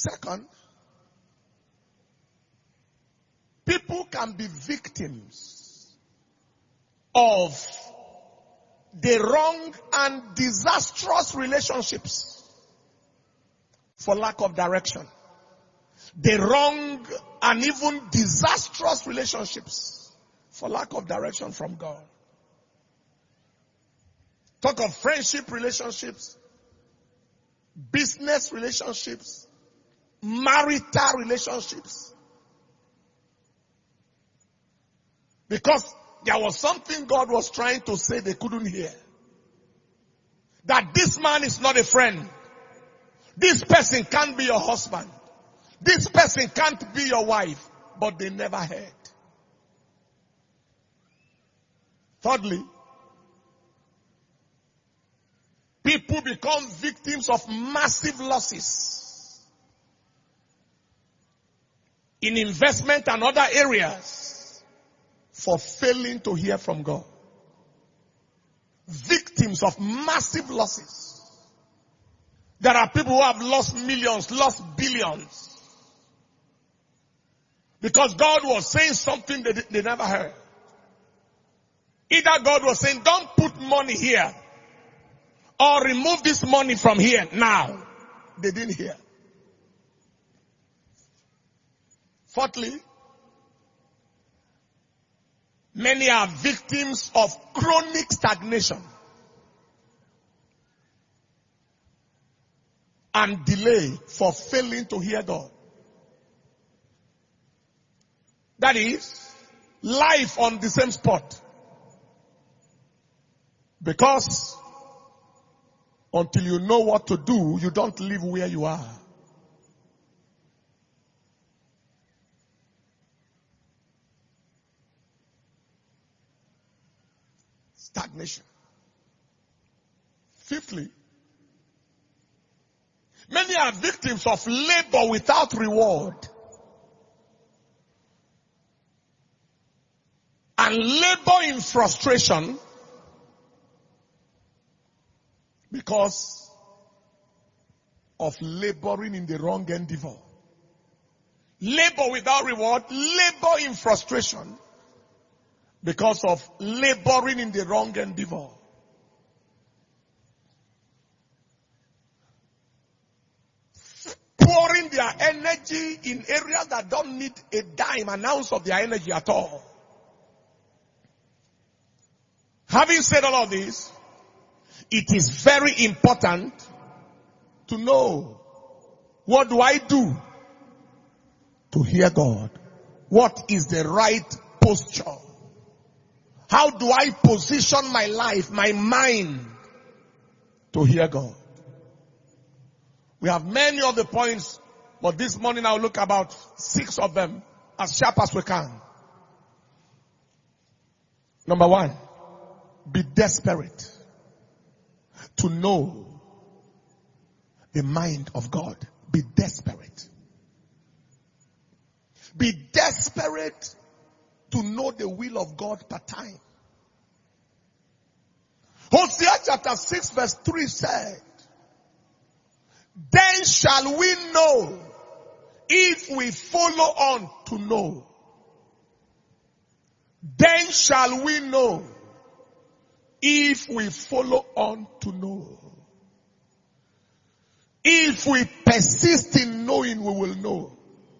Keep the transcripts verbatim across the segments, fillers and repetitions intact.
Second, people can be victims of the wrong and disastrous relationships for lack of direction. The wrong and even disastrous relationships for lack of direction from God. Talk of friendship relationships, business relationships, marital relationships. Because there was something God was trying to say they couldn't hear. That this man is not a friend. This person can't be your husband. This person can't be your wife. But they never heard. Thirdly, people become victims of massive losses in investment and other areas for failing to hear from God. Victims of massive losses. There are people who have lost millions, lost billions. Because God was saying something that they never heard. Either God was saying, don't put money here. Or remove this money from here now. They didn't hear. Fourthly, many are victims of chronic stagnation and delay for failing to hear God. That is, life on the same spot. Because until you know what to do, you don't live where you are. Stagnation. Fifthly, many are victims of labor without reward. And labor in frustration because of laboring in the wrong endeavor. Labor without reward, labor in frustration because of laboring in the wrong endeavor. Pouring their energy in areas that don't need a dime, an ounce of their energy at all. Having said all of this, it is very important to know, what do I do to hear God? What is the right posture? How do I position my life, my mind to hear God? We have many of the points, but this morning I'll look about six of them as sharp as we can. Number one, be desperate to know the mind of God. Be desperate. Be desperate to know the will of God per time. Hosea chapter six verse three said, then shall we know if we follow on to know. Then shall we know if we follow on to know. If we persist in knowing, we will know.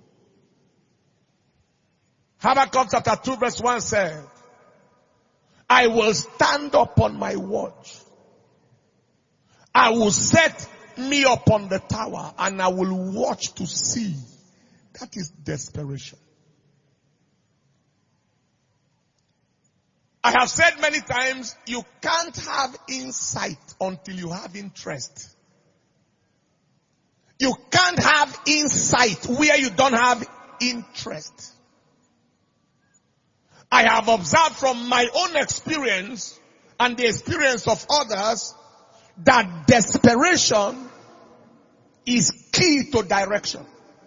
Habakkuk chapter two verse one said, I will stand upon my watch. I will set me upon the tower and I will watch to see. That is desperation. I have said many times, you can't have insight until you have interest. You can't have insight where you don't have interest. I have observed from my own experience and the experience of others that desperation is key to direction.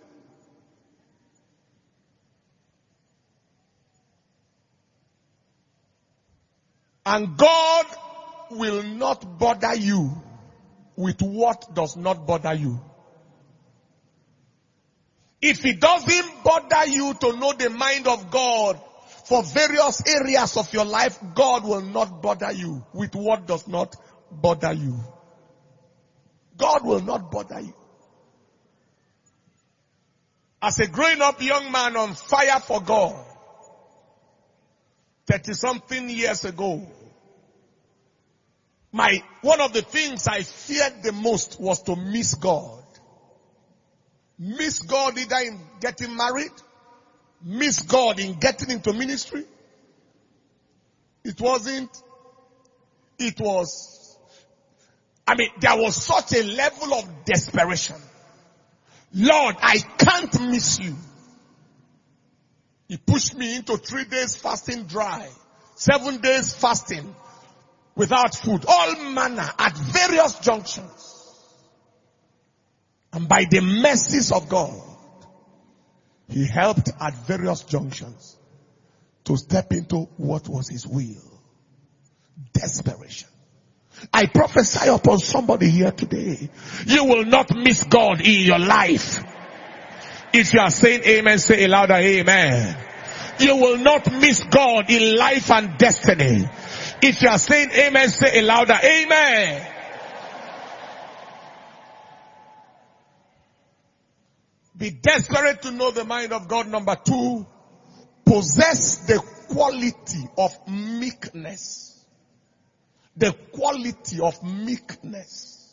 And God will not bother you with what does not bother you. If it doesn't bother you to know the mind of God for various areas of your life, God will not bother you with what does not bother you. God will not bother you. As a growing up young man on fire for God, thirty something years ago, my, one of the things I feared the most was to miss God. Miss God either in getting married, miss God in getting into ministry. It wasn't, it was, I mean, there was such a level of desperation. Lord, I can't miss you. He pushed me into three days fasting dry, seven days fasting without food, all manner at various junctions. And by the mercies of God, He helped at various junctions to step into what was His will. Desperation. I prophesy upon somebody here today, you will not miss God in your life. If you are saying amen, say a louder amen. You will not miss God in life and destiny. If you are saying amen, say a louder amen. Be desperate to know the mind of God. Number two, possess the quality of meekness. The quality of meekness.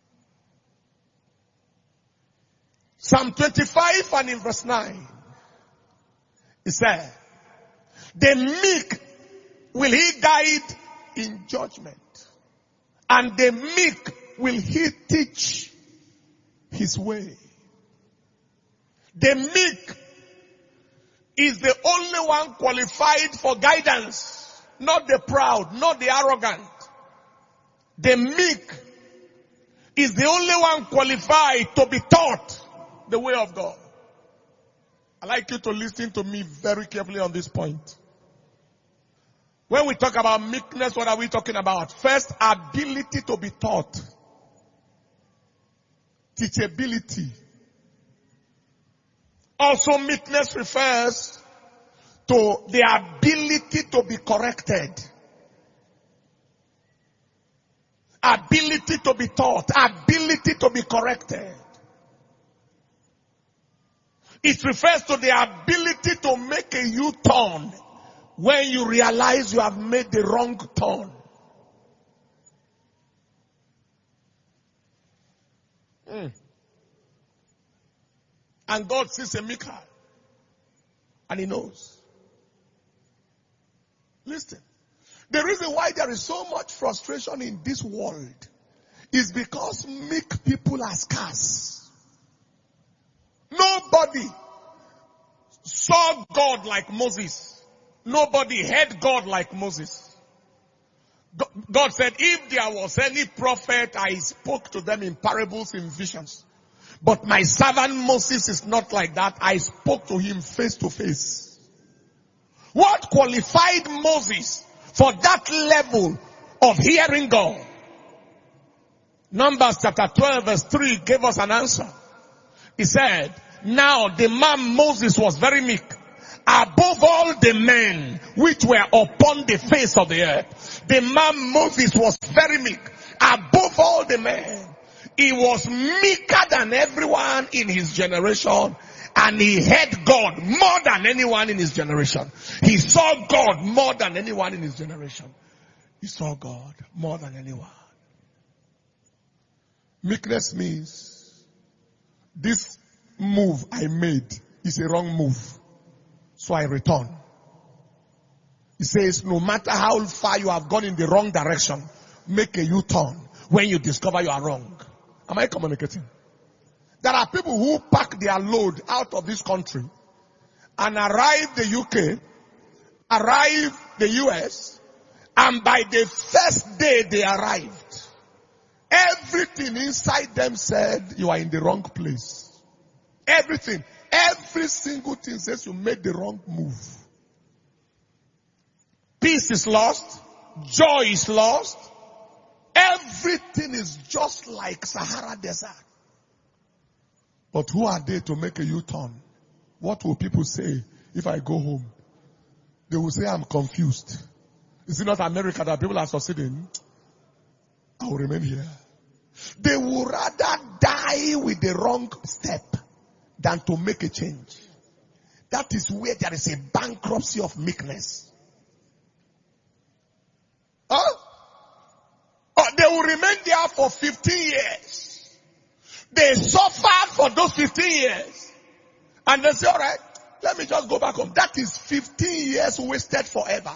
Psalm twenty-five and in verse nine, it said, the meek will He guide in judgment, and the meek will He teach His way. The meek is the only one qualified for guidance, not the proud, not the arrogant. The meek is the only one qualified to be taught the way of God. I'd like you to listen to me very carefully on this point. When we talk about meekness, what are we talking about? First, ability to be taught. Teachability. Also, meekness refers to the ability to be corrected. Ability to be taught. Ability to be corrected. It refers to the ability to make a U-turn when you realize you have made the wrong turn. Mm. And God sees a meek heart. And He knows. Listen. The reason why there is so much frustration in this world is because meek people are scarce. Nobody saw God like Moses. Nobody heard God like Moses. God said, if there was any prophet, I spoke to them in parables, in visions. But my servant Moses is not like that. I spoke to him face to face. What qualified Moses for that level of hearing God? Numbers chapter twelve verse three gave us an answer. He said, now the man Moses was very meek, above all the men which were upon the face of the earth. The man Moses was very meek, above all the men. He was meeker than everyone in his generation, and he heard God more than anyone in his generation. He saw God more than anyone in his generation. He saw God more than anyone. Meekness means this move I made is a wrong move, so I return. He says no matter how far you have gone in the wrong direction, make a U-turn when you discover you are wrong. Am I communicating? There are people who pack their load out of this country and arrive the U K, arrive the U S, and by the first day they arrived, everything inside them said you are in the wrong place. Everything. Every single thing says you made the wrong move. Peace is lost. Joy is lost. Everything is just like Sahara Desert. But who are they to make a U-turn? What will people say if I go home? They will say I'm confused. Is it not America that people are succeeding? I will remain here. They will rather die with the wrong step than to make a change. That is where there is a bankruptcy of meekness. Huh? Oh, they will remain there for fifteen years. They suffer for those fifteen years. And they say, all right, let me just go back home. That is fifteen years wasted forever.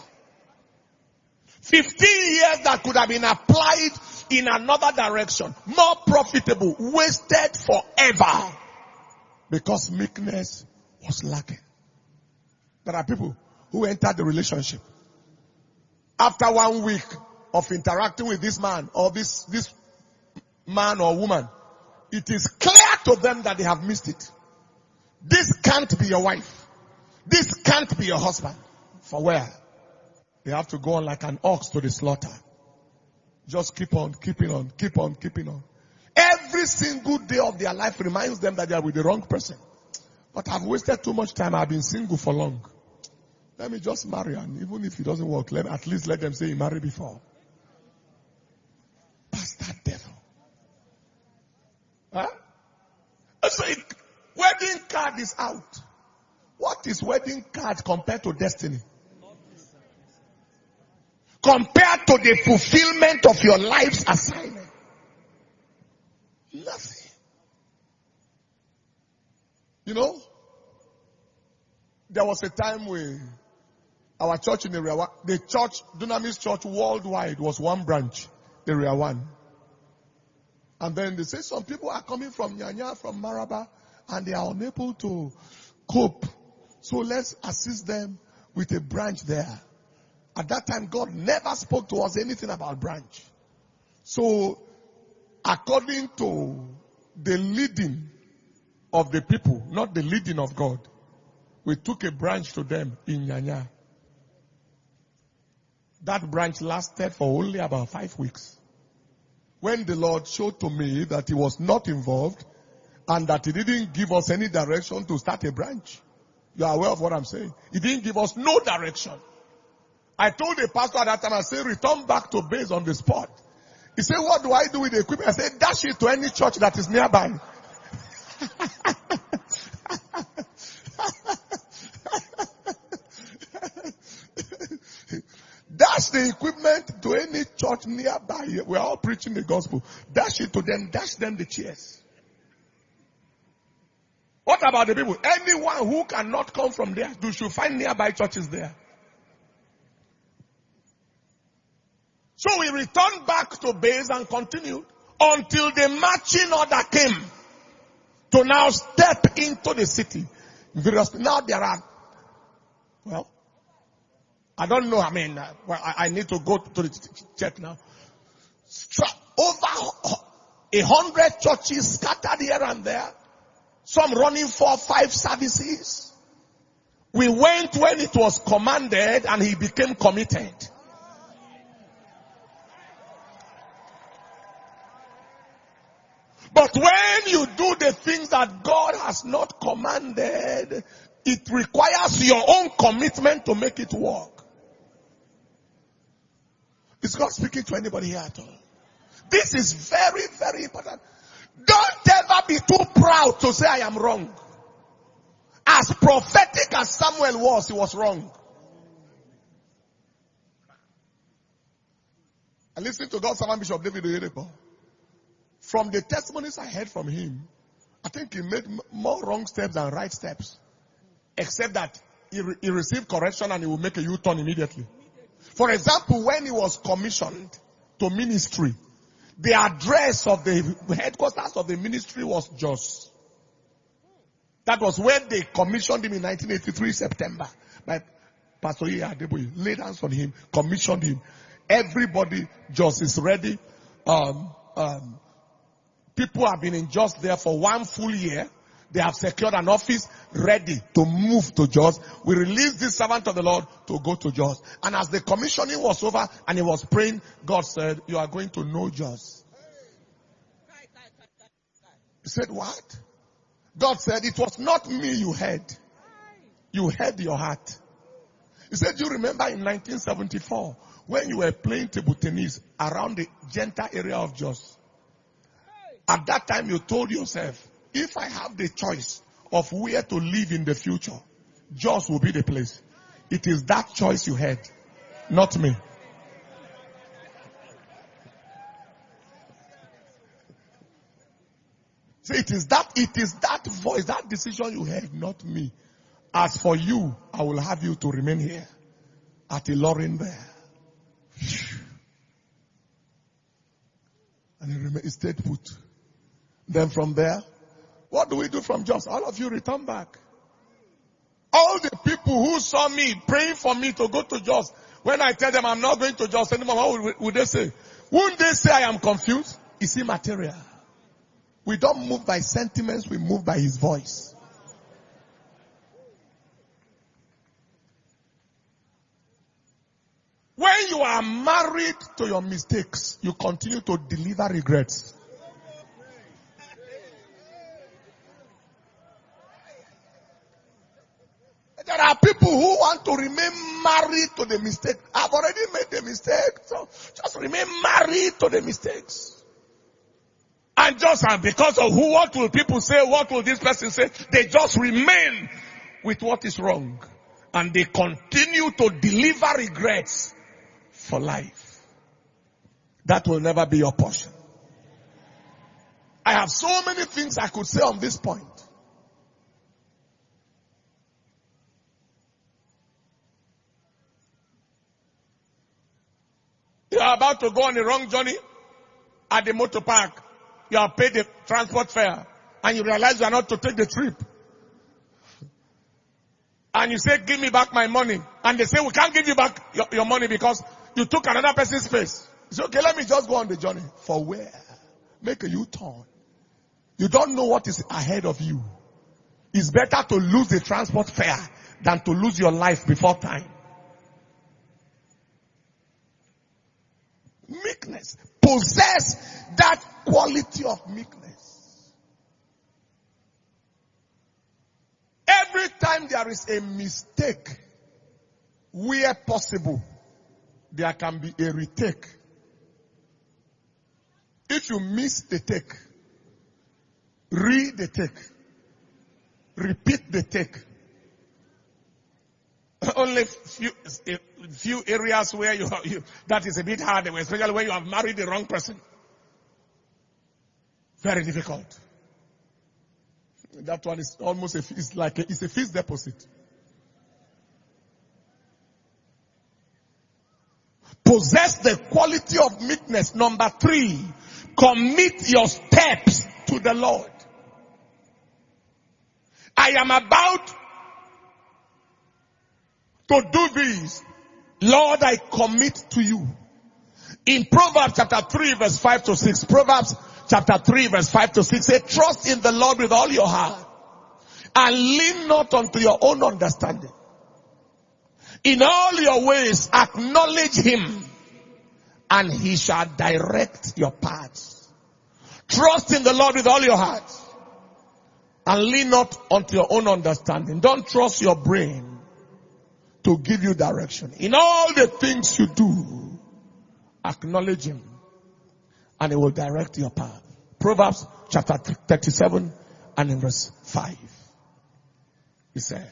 fifteen years that could have been applied in another direction. More profitable. Wasted forever. Because meekness was lacking. There are people who enter the relationship. After one week of interacting with this man or this, this man or woman, it is clear to them that they have missed it. This can't be your wife. This can't be your husband. For where? They have to go on like an ox to the slaughter. Just keep on, keeping on, keep on, keeping on. Every single day of their life reminds them that they are with the wrong person. But I've wasted too much time. I've been single for long. Let me just marry, and even if it doesn't work, let, at least let them say he married before. Pastor devil. Huh? So it, wedding card is out. What is wedding card compared to destiny? Compared to the fulfillment of your life's assignment? Nothing. You know, there was a time where our church in Area one, the church, Dunamis Church worldwide was one branch, Area one. And then they say some people are coming from Nyanya, from Maraba, and they are unable to cope. So let's assist them with a branch there. At that time, God never spoke to us anything about branch. So, according to the leading of the people, not the leading of God, we took a branch to them in Nyanya. That branch lasted for only about five weeks. When the Lord showed to me that he was not involved and that he didn't give us any direction to start a branch. You are aware of what I'm saying? He didn't give us no direction. I told the pastor at that time, I said, return back to base on the spot. He said, what do I do with the equipment? I said, dash it to any church that is nearby. Dash the equipment to any church nearby. We're all preaching the gospel. Dash it to them. Dash them the chairs. What about the people? Anyone who cannot come from there, you should find nearby churches there. So we returned back to base and continued until the marching order came to now step into the city. Now there are, well, I don't know, I mean, uh, well, I, I need to go to the check now. Over a hundred churches scattered here and there. Some running four, five services. We went when it was commanded and he became committed. But when you do the things that God has not commanded, it requires your own commitment to make it work. Is God speaking to anybody here at all? This is very, very important. Don't ever be too proud to say I am wrong. As prophetic as Samuel was, he was wrong. I listened to God's servant Bishop David Oyedepo. From the testimonies I heard from him, I think he made more wrong steps than right steps. Except that he, re- he received correction and he will make a U-turn immediately. For example, when he was commissioned to ministry, the address of the headquarters of the ministry was Jos. That was when they commissioned him in nineteen eighty-three, September. By Pastor Iye Adeboye, laid hands on him, commissioned him. Everybody, Jos is ready. Um, um, people have been in Jos there for one full year. They have secured an office ready to move to Jos. We released this servant of the Lord to go to Jos. And as the commissioning was over and he was praying, God said, you are going to know Jos. He said, what? God said, it was not me you heard. You heard your heart. He said, you remember in nineteen seventy-four, when you were playing table tennis around the Genta area of Jos. At that time you told yourself, if I have the choice of where to live in the future, Jos will be the place. It is that choice you had, not me. See, it is that, it is that voice, that decision you had, not me. As for you, I will have you to remain here at Ilorin there. And he, remained, he stayed put. Then from there, what do we do from Jos? All of you return back. All the people who saw me praying for me to go to Jos, when I tell them I'm not going to Jos anymore, what would, would they say? Wouldn't they say I am confused? Is he material? We don't move by sentiments, we move by his voice. When you are married to your mistakes, you continue to deliver regrets. There are people who want to remain married to the mistake. I've already made the mistake, so just remain married to the mistakes. And just and because of who, what will people say, what will this person say, they just remain with what is wrong. And they continue to deliver regrets for life. That will never be your portion. I have so many things I could say on this point. You are about to go on a wrong journey at the motor park. You have paid the transport fare and you realize you are not to take the trip. And you say, give me back my money. And they say, we can't give you back your, your money because you took another person's space. You say, okay, let me just go on the journey. For where? Make a U-turn. You don't know what is ahead of you. It's better to lose the transport fare than to lose your life before time. Meekness. Possess that quality of meekness. Every time there is a mistake, where possible, there can be a retake. If you miss the take, read the take, repeat the take. Only few, few areas where you, you, that is a bit hard, especially when you have married the wrong person. Very difficult. That one is almost a, it's like a, it's a fixed deposit. Possess the quality of meekness. Number three, commit your steps to the Lord. I am about to do this. Lord, I commit to you. In Proverbs chapter three verse five to six, Proverbs chapter three verse five to six, say, trust in the Lord with all your heart and lean not unto your own understanding. In all your ways acknowledge him and he shall direct your paths. Trust in the Lord with all your heart and lean not unto your own understanding. Don't trust your brain to give you direction. In all the things you do, acknowledge him and he will direct your path. Proverbs chapter thirty-seven and in verse five. He said,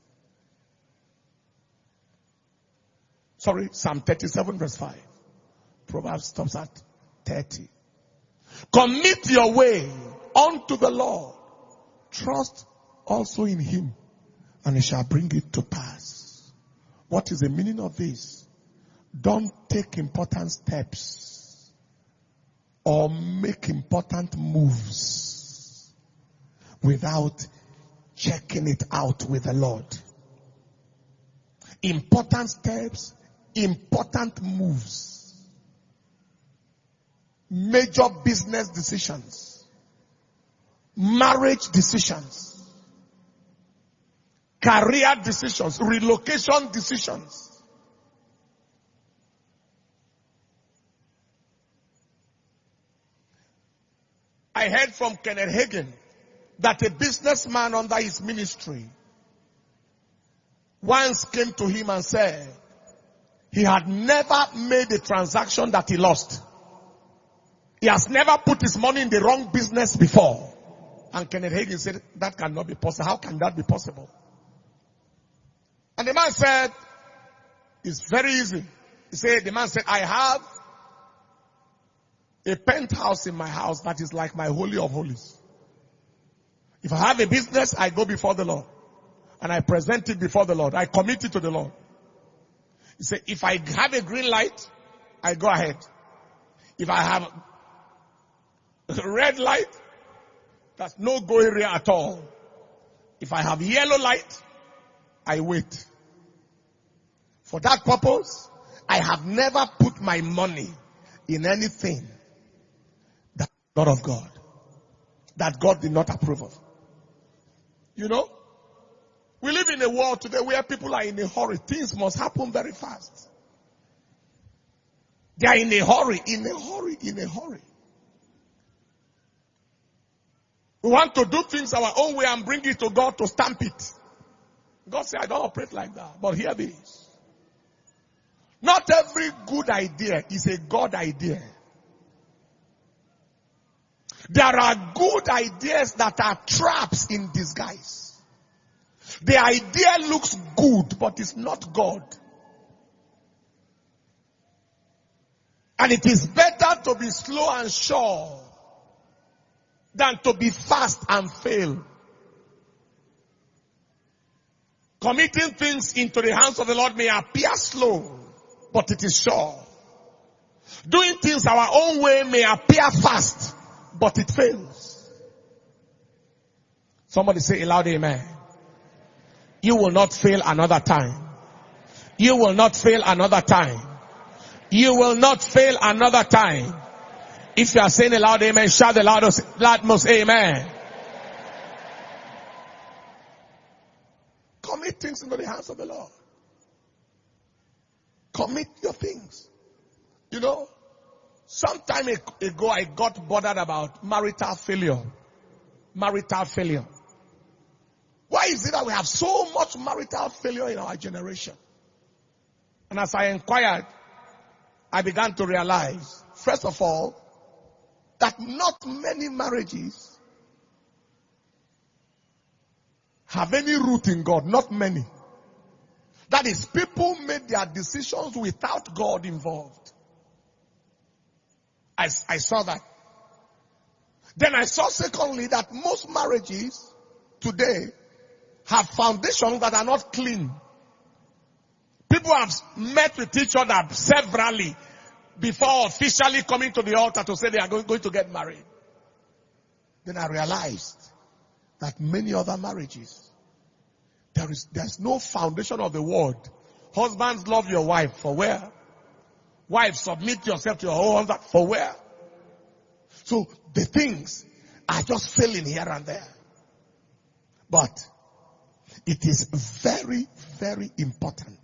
sorry, Psalm thirty-seven verse five. Proverbs stops at thirty. Commit your way unto the Lord. Trust also in him and he shall bring it to pass. What is the meaning of this? Don't take important steps or make important moves without checking it out with the Lord. Important steps, important moves, major business decisions, marriage decisions, career decisions, relocation decisions. I heard from Kenneth Hagin that a businessman under his ministry once came to him and said he had never made a transaction that he lost. He has never put his money in the wrong business before. And Kenneth Hagin said, that cannot be possible. How can that be possible? And the man said, it's very easy. He said, the man said, I have a penthouse in my house that is like my holy of holies. If I have a business, I go before the Lord. And I present it before the Lord. I commit it to the Lord. He said, if I have a green light, I go ahead. If I have a red light, that's no go area at all. If I have yellow light, I wait. For that purpose, I have never put my money in anything that's not of God, that God did not approve of. You know, we live in a world today where people are in a hurry. Things must happen very fast. They are in a hurry, in a hurry, in a hurry. We want to do things our own way and bring it to God to stamp it. God said, I don't operate like that. But here this. Not every good idea is a God idea. There are good ideas that are traps in disguise. The idea looks good, but it's not God. And it is better to be slow and sure than to be fast and fail. Committing things into the hands of the Lord may appear slow, but it is sure. Doing things our own way may appear fast, but it fails. Somebody say a loud amen. You will not fail another time. You will not fail another time. You will not fail another time. If you are saying a loud amen, shout the loudest, loudest amen. Commit things into the hands of the Lord. Commit your things. You know, some time ago I got bothered about marital failure. Marital failure. Why is it that we have so much marital failure in our generation? And as I inquired, I began to realize, first of all, that not many marriages have any root in God. Not many. That is, people made their decisions without God involved. I, I saw that. Then I saw secondly that most marriages today have foundations that are not clean. People have met with each other severally before officially coming to the altar to say they are going, going to get married. Then I realized that many other marriages, there is there's no foundation of the word. Husbands, love your wife. For where? Wives, submit yourself to your own husband. For where? So the things are just failing here and there. But it is very, very important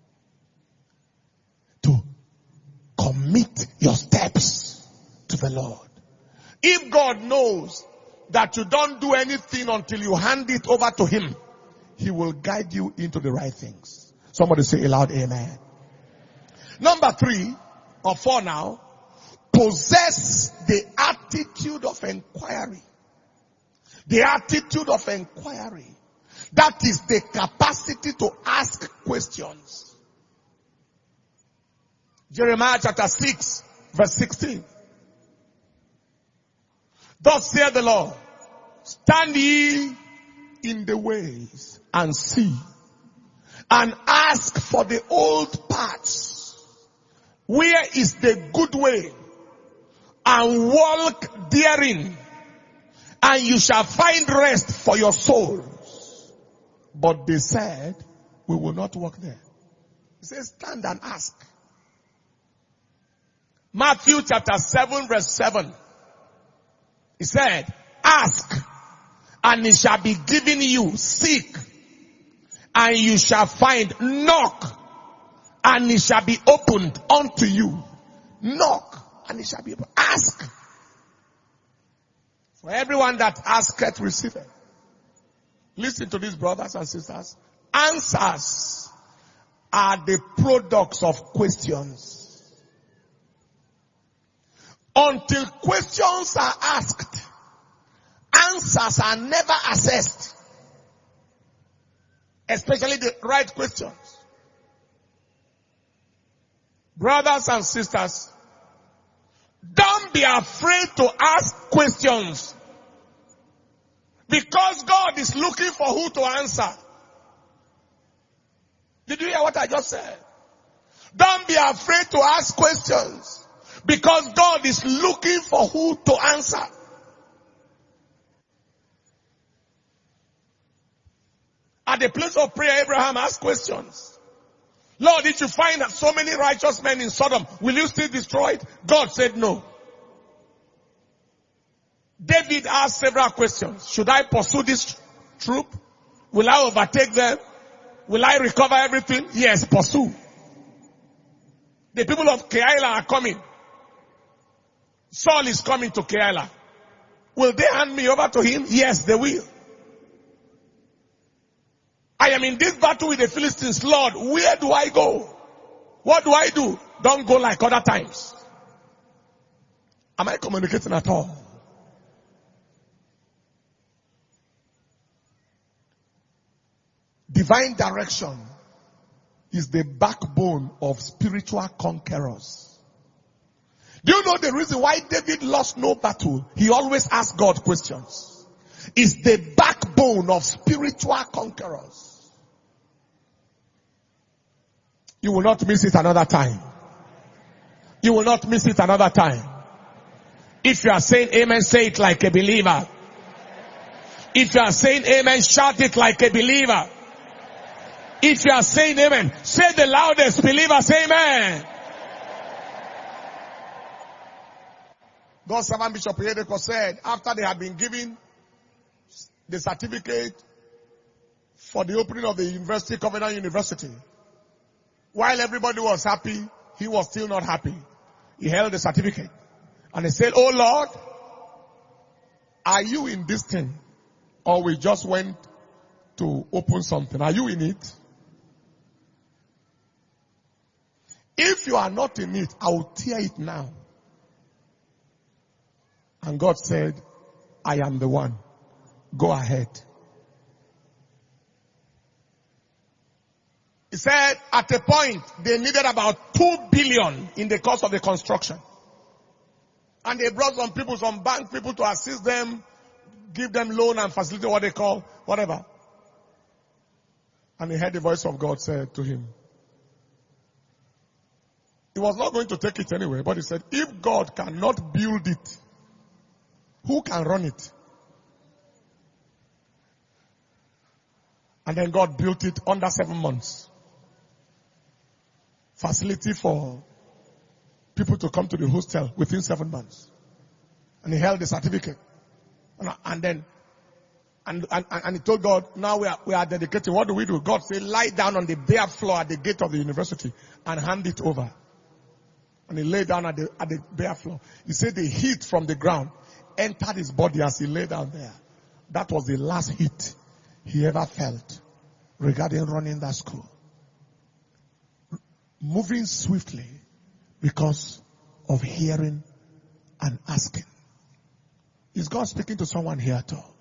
to commit your steps to the Lord. If God knows that you don't do anything until you hand it over to Him, He will guide you into the right things. Somebody say aloud, amen. Number three, or four now, possess the attitude of inquiry. The attitude of inquiry. That is the capacity to ask questions. Jeremiah chapter six, verse sixteen. Thus saith the Lord, stand ye in the ways and see, and ask for the old paths. Where is the good way? And walk therein, and you shall find rest for your souls. But they said, we will not walk there. He says, stand and ask. Matthew chapter seven, verse seven. He said, ask, and it shall be given you. Seek, and you shall find. Knock, and it shall be opened unto you. Knock, and it shall be opened. Ask. For everyone that asketh, receiveth. Listen to these, brothers and sisters. Answers are the products of questions. Until questions are asked, answers are never assessed. Especially the right questions. Brothers and sisters, don't be afraid to ask questions. Because God is looking for who to answer. Did you hear what I just said? Don't be afraid to ask questions. Because God is looking for who to answer. At the place of prayer, Abraham asked questions. Lord, if you find that so many righteous men in Sodom, will you still destroy it? God said no. David asked several questions. Should I pursue this troop? Will I overtake them? Will I recover everything? Yes, pursue. The people of Keilah are coming. Saul is coming to Keilah. Will they hand me over to him? Yes, they will. I am in this battle with the Philistines. Lord, where do I go? What do I do? Don't go like other times. Am I communicating at all? Divine direction is the backbone of spiritual conquerors. Do you know the reason why David lost no battle? He always asked God questions. It's the backbone of spiritual conquerors. You will not miss it another time. You will not miss it another time. If you are saying amen, say it like a believer. If you are saying amen, shout it like a believer. If you are saying amen, say the loudest, believers, amen. God's servant Bishop Oyedepo said, after they had been given the certificate for the opening of the university, Covenant University, while everybody was happy, he was still not happy. He held the certificate. And he said, oh Lord, are you in this thing? Or we just went to open something? Are you in it? If you are not in it, I will tear it now. And God said, I am the one. Go ahead. He said at a point they needed about two billion in the cost of the construction. And they brought some people, some bank people to assist them, give them loan and facilitate what they call, whatever. And he heard the voice of God said to him, he was not going to take it anyway, but he said, if God cannot build it, who can run it? And then God built it under seven months. Facility for people to come to the hostel within seven months. And he held the certificate. And, and then, and, and, and he told God, now we are, we are dedicated. What do we do? God said, lie down on the bare floor at the gate of the university and hand it over. And he lay down at the, at the bare floor. He said the heat from the ground entered his body as he lay down there. That was the last heat he ever felt regarding running that school. Moving swiftly because of hearing and asking. Is God speaking to someone here at all?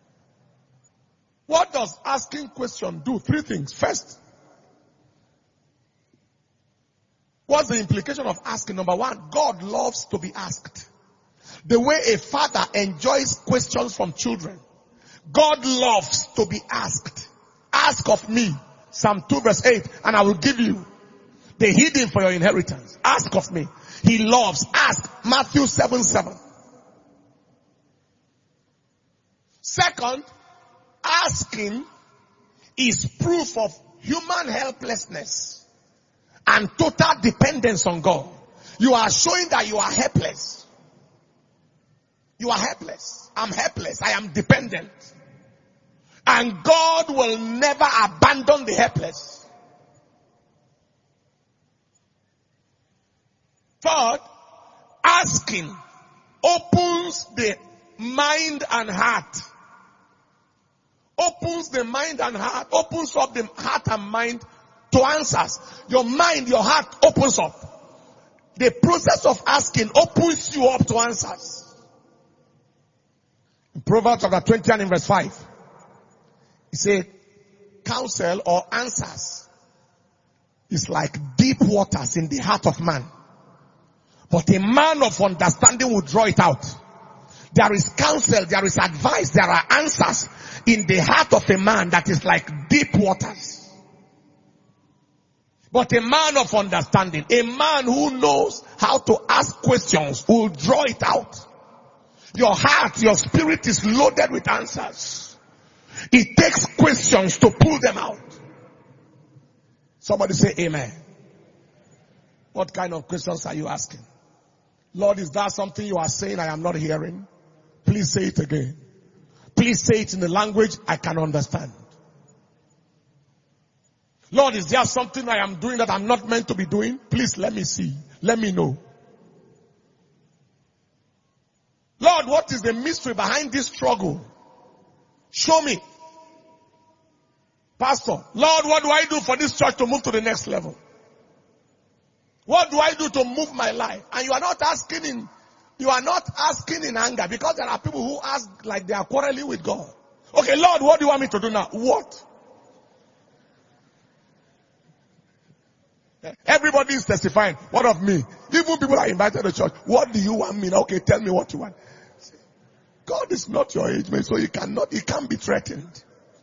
What does asking question do? Three things. First, what's the implication of asking? Number one, God loves to be asked. The way a father enjoys questions from children, God loves to be asked. Ask of me, Psalm two verse eight, and I will give you the hidden for your inheritance. Ask of me. He loves. Ask. Matthew seven seven. Second, asking is proof of human helplessness and total dependence on God. You are showing that you are helpless. You are helpless. I'm helpless. I am dependent. And God will never abandon the helpless. Third, asking opens the mind and heart. Opens the mind and heart, opens up the heart and mind to answers. Your mind, your heart opens up. The process of asking opens you up to answers. In Proverbs chapter twenty and in verse five, it says, counsel or answers is like deep waters in the heart of man. But a man of understanding will draw it out. There is counsel, there is advice, there are answers in the heart of a man that is like deep waters. But a man of understanding, a man who knows how to ask questions, will draw it out. Your heart, your spirit is loaded with answers. It takes questions to pull them out. Somebody say amen. What kind of questions are you asking? Lord, is that something you are saying I am not hearing? Please say it again. Please say it in the language I can understand. Lord, is there something I am doing that I'm not meant to be doing? Please let me see. Let me know. Lord, what is the mystery behind this struggle? Show me. Pastor, Lord, what do I do for this church to move to the next level? What do I do to move my life? And you are not asking in, you are not asking in anger, because there are people who ask like they are quarreling with God. Okay, Lord, what do you want me to do now? What? Everybody is testifying. What of me? Even people are invited to church. What do you want me? Okay, tell me what you want. God is not your age mate, so he cannot, he can't be threatened.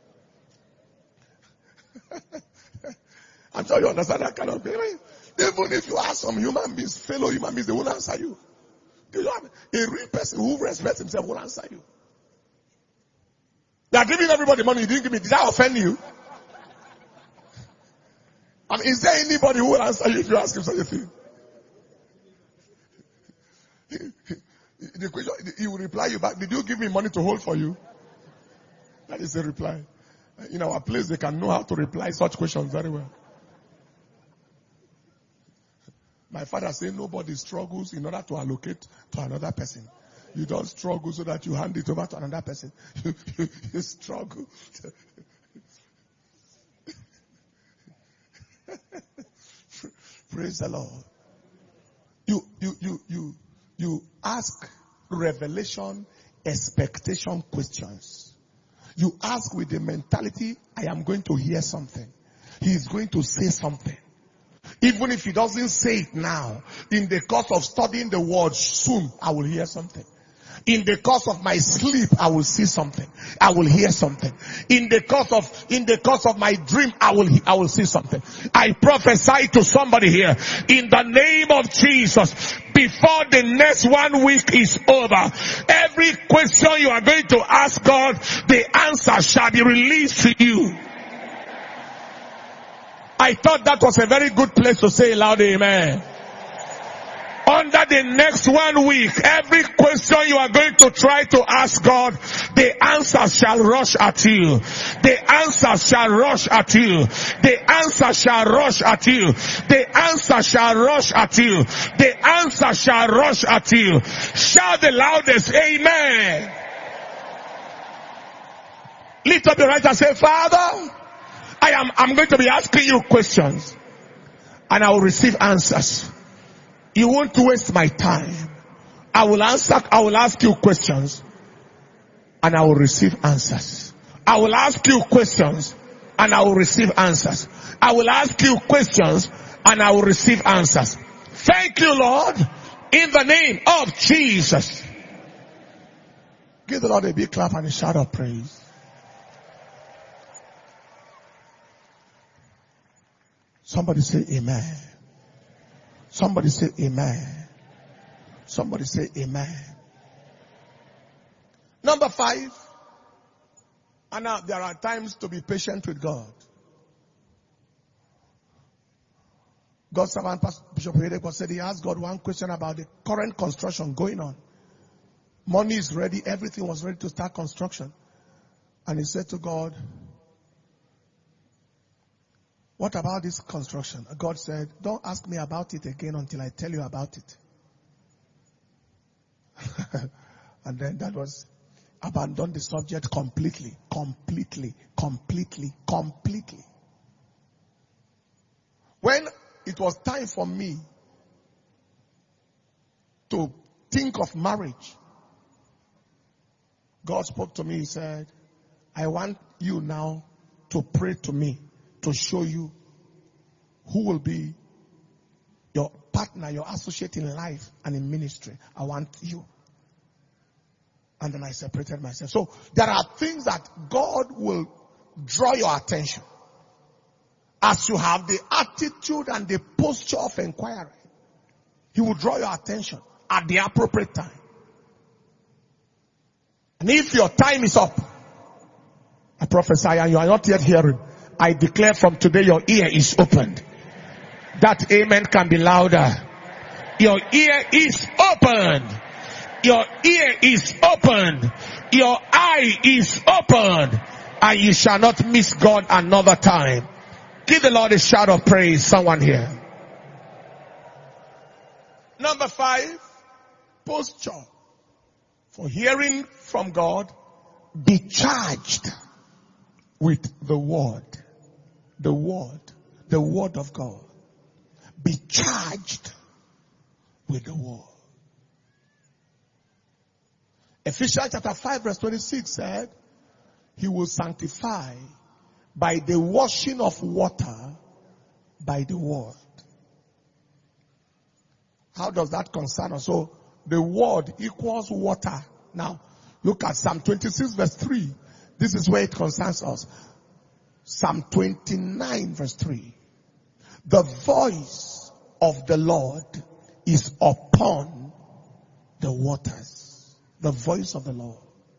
I'm sure you understand that kind of thing. Even if you ask some human beings, fellow human beings, they won't answer you. Do you have a real person who respects himself will answer you? They are giving everybody money. You didn't give me. Did I offend you? I mean, is there anybody who will answer you if you ask him such a thing? The question, he will reply you back. Did you give me money to hold for you? That is the reply. In our place, they can know how to reply such questions very well. My father said nobody struggles in order to allocate to another person. You don't struggle so that you hand it over to another person. You, you, you struggle. Praise the Lord. You, you, you, you, you ask revelation, expectation questions. You ask with the mentality, I am going to hear something. He is going to say something. Even if he doesn't say it now, in the course of studying the word, soon I will hear something. In the course of my sleep, I will see something. I will hear something. In the course of, in the course of my dream, I will, I will see something. I prophesy to somebody here, in the name of Jesus, before the next one week is over, every question you are going to ask God, the answer shall be released to you. I thought that was a very good place to say loud amen. Under the next one week, every question you are going to try to ask God, the answer shall rush at you. The answer shall rush at you. The answer shall rush at you. The answer shall rush at you. The answer shall rush at you. Shout the loudest, amen. Lift up your right and say, Father, I am, I'm going to be asking you questions and I will receive answers. You won't waste my time. I will answer, I will ask you questions and I will receive answers. I will ask you questions and I will receive answers. I will ask you questions and I will receive answers. Thank you, Lord, in the name of Jesus. Give the Lord a big clap and a shout of praise. Somebody say amen. Somebody say amen. Somebody say amen. Number five. And now there are times to be patient with God. God's servant, Bishop Hedeko, said he asked God one question about the current construction going on. Money is ready. Everything was ready to start construction. And he said to God, what about this construction? God said, don't ask me about it again until I tell you about it. And then that was abandon the subject completely, completely, completely, completely. When it was time for me to think of marriage, God spoke to me. He said, I want you now to pray to me to show you who will be your partner, your associate in life and in ministry. I want you. And then I separated myself. So there are things that God will draw your attention. As you have the attitude and the posture of inquiry, He will draw your attention at the appropriate time. And if your time is up, I prophesy and you are not yet hearing, I declare from today your ear is opened. That amen can be louder. Your ear is opened. Your ear is opened. Your eye is opened. And you shall not miss God another time. Give the Lord a shout of praise. Someone here. Number five, posture. For hearing from God, be charged with the word. The word. The word of God. Be charged with the word. Ephesians chapter five verse twenty-six said, He will sanctify by the washing of water by the word. How does that concern us? So the word equals water. Now look at Psalm twenty-six verse three. This is where it concerns us. Psalm twenty-nine verse three. The voice of the Lord is upon the waters. The voice of the Lord.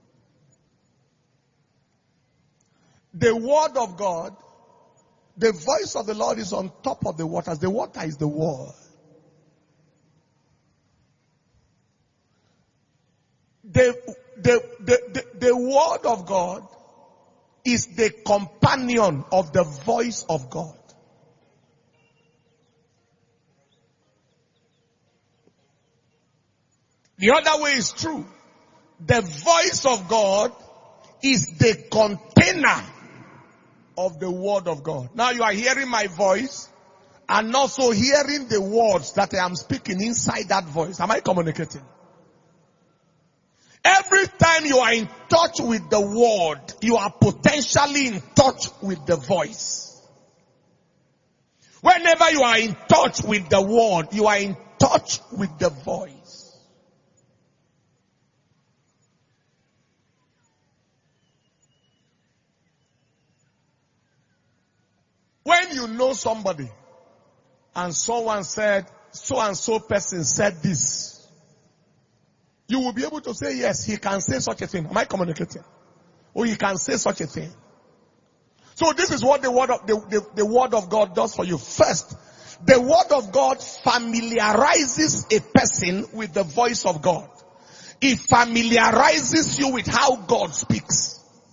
The word of God, the voice of the Lord is on top of the waters. The water is the word. The, the, the, the, the word of God is the companion of the voice of God. The other way is true. The voice of God is the container of the word of God. Now you are hearing my voice and also hearing the words that I am speaking inside that voice. Am I communicating? Every time you are in touch with the word, you are potentially in touch with the voice. Whenever you are in touch with the word, you are in touch with the voice. When you know somebody and someone said, so and so person said this, you will be able to say, yes, he can say such a thing. Am I communicating? Or he can say such a thing. So this is what the word of, the, the, the word of God does for you. First, the word of God familiarizes a person with the voice of God. It familiarizes you with how God speaks.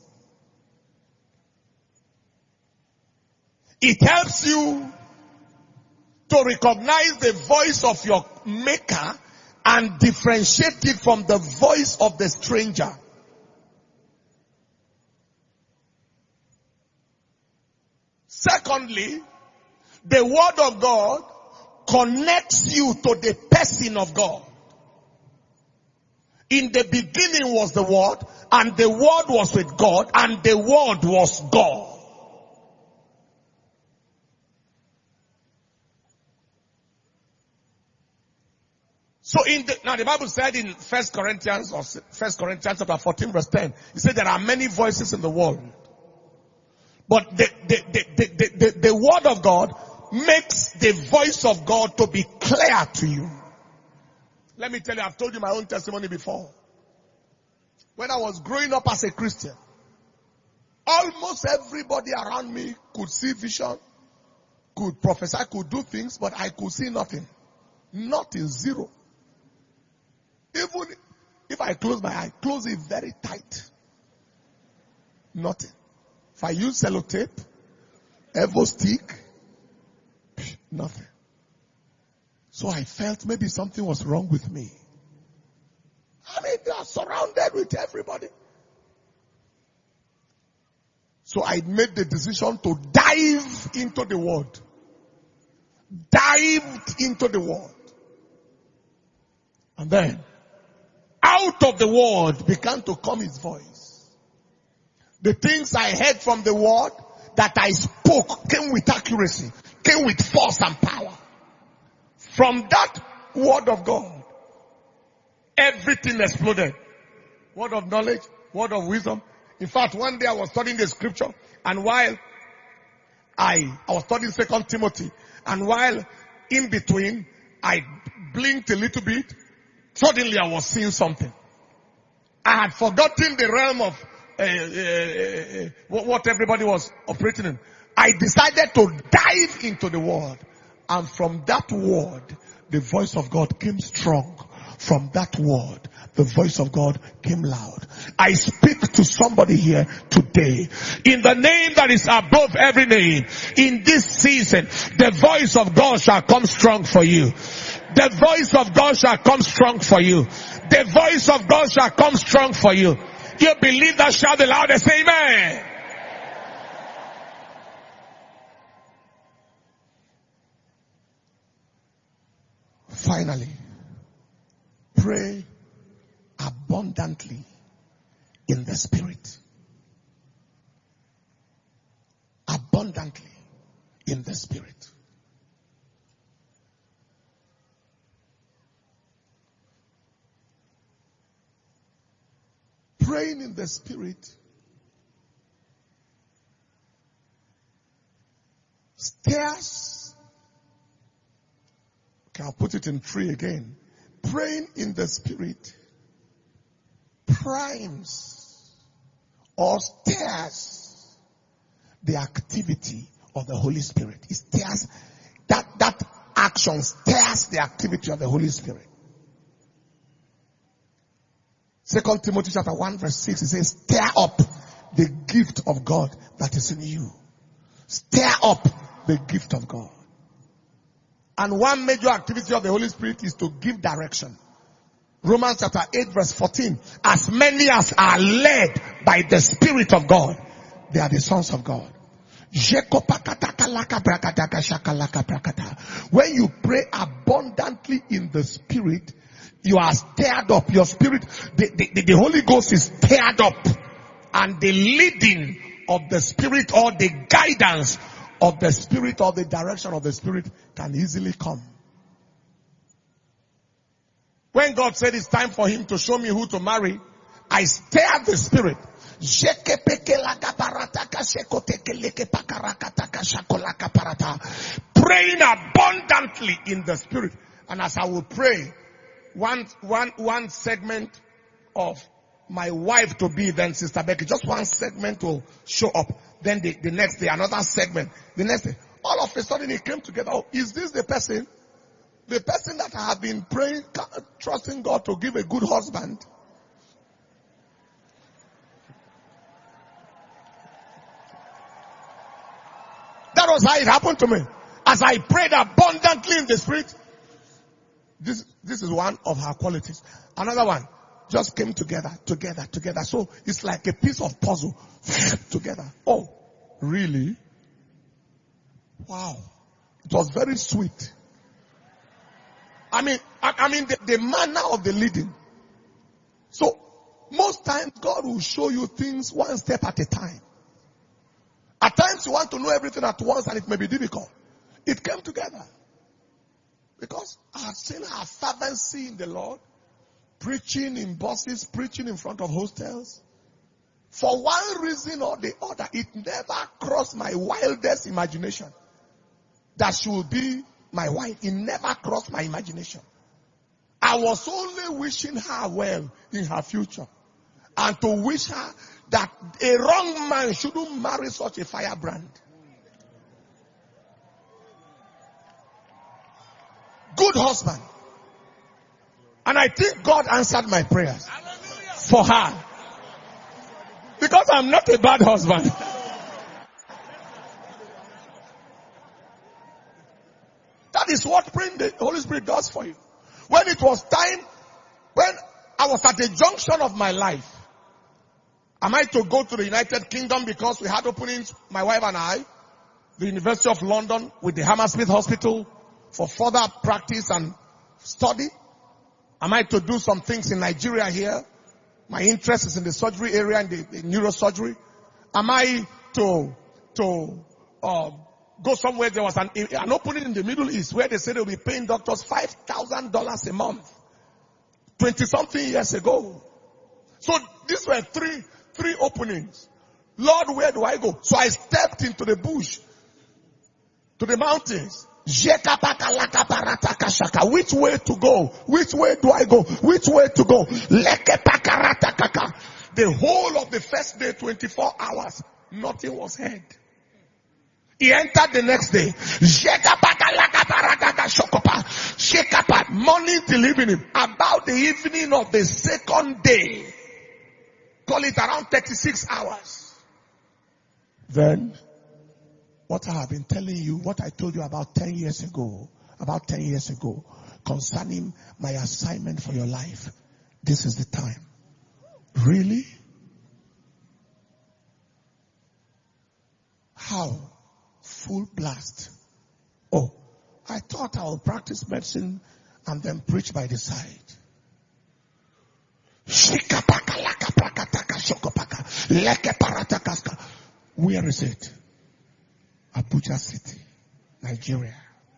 It helps you to recognize the voice of your maker and differentiate it from the voice of the stranger. Secondly, the word of God connects you to the person of God. In the beginning was the word, and the word was with God, and the word was God. So in the, now the Bible said in First Corinthians or First Corinthians chapter fourteen verse ten, it said there are many voices in the world. But the, the, the, the, the, the, the word of God makes the voice of God to be clear to you. Let me tell you, I've told you my own testimony before. When I was growing up as a Christian, almost everybody around me could see vision, could prophesy, could do things, but I could see nothing. Nothing, zero. Even if I close my eye, close it very tight. Nothing. If I use sellotape, Evo stick, nothing. So I felt maybe something was wrong with me. I mean, there are surrounded with everybody. So I made the decision to dive into the word. Dived into the word. And then, out of the word began to come his voice. The things I heard from the word that I spoke came with accuracy, came with force and power. From that word of God, everything exploded. Word of knowledge, word of wisdom. In fact, one day I was studying the scripture, and while I, I was studying Second Timothy, and while in between I blinked a little bit, suddenly I was seeing something. I had forgotten the realm of uh, uh, uh, what, what everybody was operating in. I decided to dive into the word, and from that word, the voice of God came strong. From that word, the voice of God came loud. I speak to somebody here today. In the name that is above every name, in this season, the voice of God shall come strong for you. The voice of God shall come strong for you. The voice of God shall come strong for you. You believe that? Shout the loudest, amen. Finally, pray abundantly in the spirit. Abundantly in the spirit. Praying in the spirit stirs. Okay, I'll put it in three again. Praying in the spirit primes or stirs the activity of the Holy Spirit. It stirs, that, that action stirs the activity of the Holy Spirit. Second Timothy chapter one verse six, it says, stir up the gift of God that is in you. Stir up the gift of God. And one major activity of the Holy Spirit is to give direction. Romans chapter eight verse fourteen. As many as are led by the Spirit of God, they are the sons of God. When you pray abundantly in the Spirit, you are stirred up. Your spirit, the, the, the Holy Ghost is stirred up. And the leading of the Spirit or the guidance of the Spirit or the direction of the Spirit can easily come. When God said it's time for him to show me who to marry, I stirred the Spirit. Praying abundantly in the Spirit. And as I will pray, one, one, one segment of my wife to be, then Sister Becky, just one segment will show up. Then the, the next day, another segment. The next day. All of a sudden it came together. Oh, is this the person? The person that I have been praying, trusting God to give a good husband. That was how it happened to me. As I prayed abundantly in the Spirit, this, this is one of her qualities. Another one just came together, together, together. So it's like a piece of puzzle together. Oh, really? Wow. It was very sweet. I mean, I, I mean the, the manner of the leading. So most times God will show you things one step at a time. At times you want to know everything at once and it may be difficult. It came together. Because I have seen her fervency in the Lord. Preaching in buses, preaching in front of hostels. For one reason or the other, it never crossed my wildest imagination that she will be my wife. It never crossed my imagination. I was only wishing her well in her future. And to wish her that a wrong man shouldn't marry such a firebrand. Good husband. And I think God answered my prayers for her. Because I'm not a bad husband. That is what praying the Holy Spirit does for you. When it was time, when I was at a junction of my life. Am I to go to the United Kingdom because we had openings, my wife and I, the University of London with the Hammersmith Hospital for further practice and study? Am I to do some things in Nigeria here? My interest is in the surgery area and the, the neurosurgery. Am I to, to, uh, go somewhere? There was an, an opening in the Middle East where they said they'll be paying doctors five thousand dollars a month. twenty something years ago. So these were three, three openings. Lord, where do I go? So I stepped into the bush, to the mountains. Which way to go? Which way do I go? Which way to go? The whole of the first day, twenty-four hours, nothing was heard. He entered the next day. Morning till evening. About the evening of the second day. Call it around thirty-six hours. Then, what I have been telling you, what I told you about ten years ago, about ten years ago, concerning my assignment for your life. This is the time. Really? How? Full blast. Oh, I thought I would practice medicine and then preach by the side. Where is it? Abuja City, Nigeria.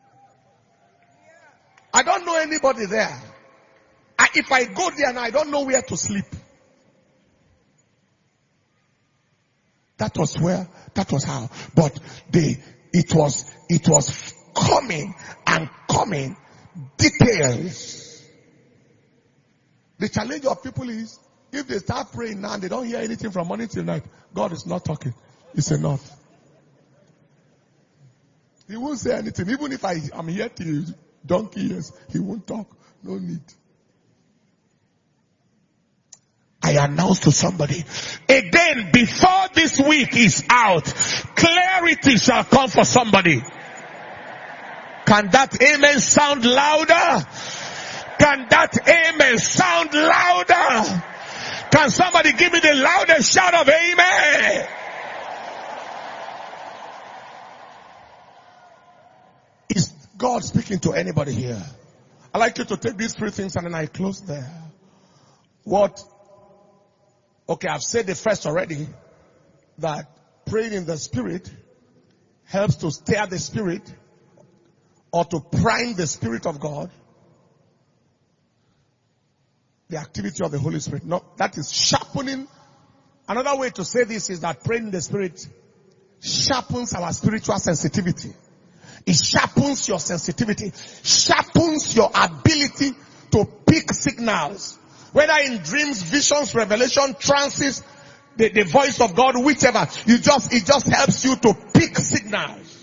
I don't know anybody there. I, if I go there now, I don't know where to sleep. That was where, that was how. But they, it was, it was coming and coming details. The challenge of people is, if they start praying now and they don't hear anything from morning till night, God is not talking. It's enough. He won't say anything. Even if I am here till donkey years, he won't talk. No need. I announce to somebody, again, before this week is out, clarity shall come for somebody. Can that amen sound louder? Can that amen sound louder? Can somebody give me the loudest shout of amen? Is God speaking to anybody here? I'd like you to take these three things and then I close there. What? Okay, I've said the first already, that praying in the Spirit helps to stir the Spirit or to prime the Spirit of God. The activity of the Holy Spirit. No, that is sharpening. Another way to say this is that praying in the Spirit sharpens our spiritual sensitivity. It sharpens your sensitivity, sharpens your ability to pick signals. Whether in dreams, visions, revelation, trances, the, the voice of God, whichever, you just, it just helps you to pick signals.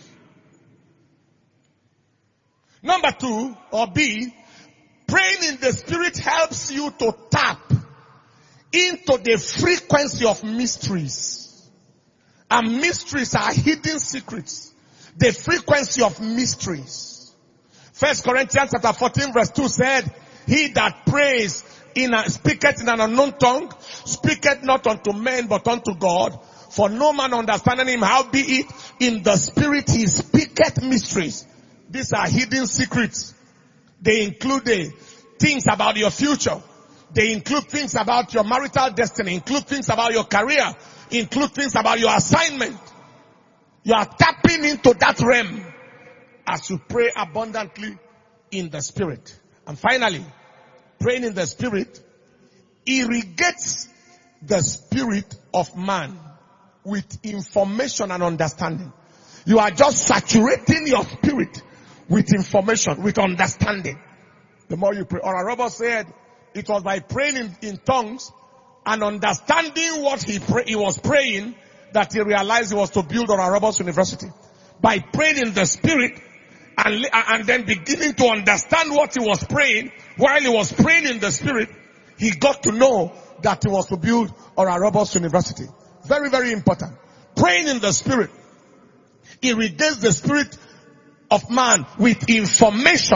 Number two, or B, praying in the Spirit helps you to tap into the frequency of mysteries. And mysteries are hidden secrets. The frequency of mysteries. First Corinthians chapter fourteen verse two said, he that prays in a, speaketh in an unknown tongue, speaketh not unto men but unto God. For no man understanding him, how be it in the Spirit he speaketh mysteries. These are hidden secrets. They include the things about your future. They include things about your marital destiny, include things about your career, include things about your assignment. You are tapping into that realm as you pray abundantly in the Spirit. And finally, praying in the Spirit irrigates the spirit of man with information and understanding. You are just saturating your spirit with information, with understanding. The more you pray. Oral Roberts said it was by praying in, in tongues and understanding what he, pray, he was praying that he realized he was to build Oral Roberts University. By praying in the Spirit and, and then beginning to understand what he was praying, while he was praying in the Spirit, he got to know that he was to build Oral Roberts University. Very, very important. Praying in the Spirit irrigates the spirit of man with information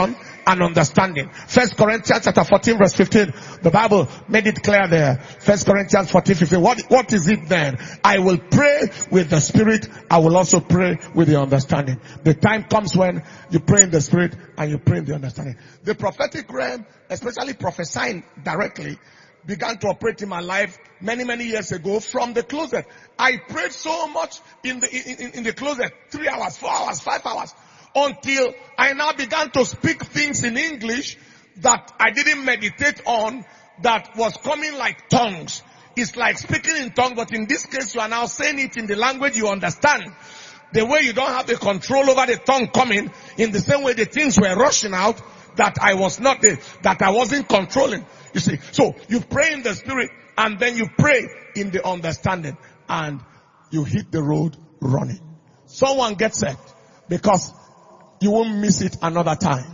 and understanding. First Corinthians chapter fourteen verse fifteen. The Bible made it clear there. First Corinthians fourteen fifteen. What, what is it then? I will pray with the Spirit. I will also pray with the understanding. The time comes when you pray in the Spirit and you pray in the understanding. The prophetic realm, especially prophesying directly, began to operate in my life many, many years ago from the closet. I prayed so much in the, in, in, in the closet, three hours, four hours, five hours, until I now began to speak things in English that I didn't meditate on, that was coming like tongues. It's like speaking in tongues, but in this case you are now saying it in the language you understand. The way you don't have the control over the tongue coming, in the same way the things were rushing out that I was not the, that I wasn't controlling. You see, so you pray in the Spirit and then you pray in the understanding and you hit the road running. Someone gets it because you won't miss it another time.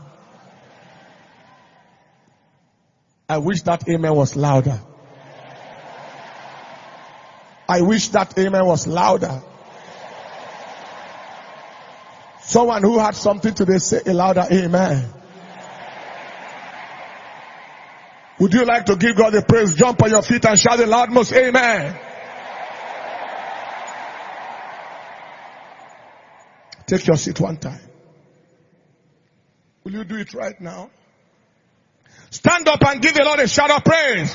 I wish that amen was louder. I wish that amen was louder. Someone who had something today, say a louder amen. Would you like to give God the praise? Jump on your feet and shout the loudest amen. Take your seat one time. Will you do it right now? Stand up and give the Lord a shout of praise.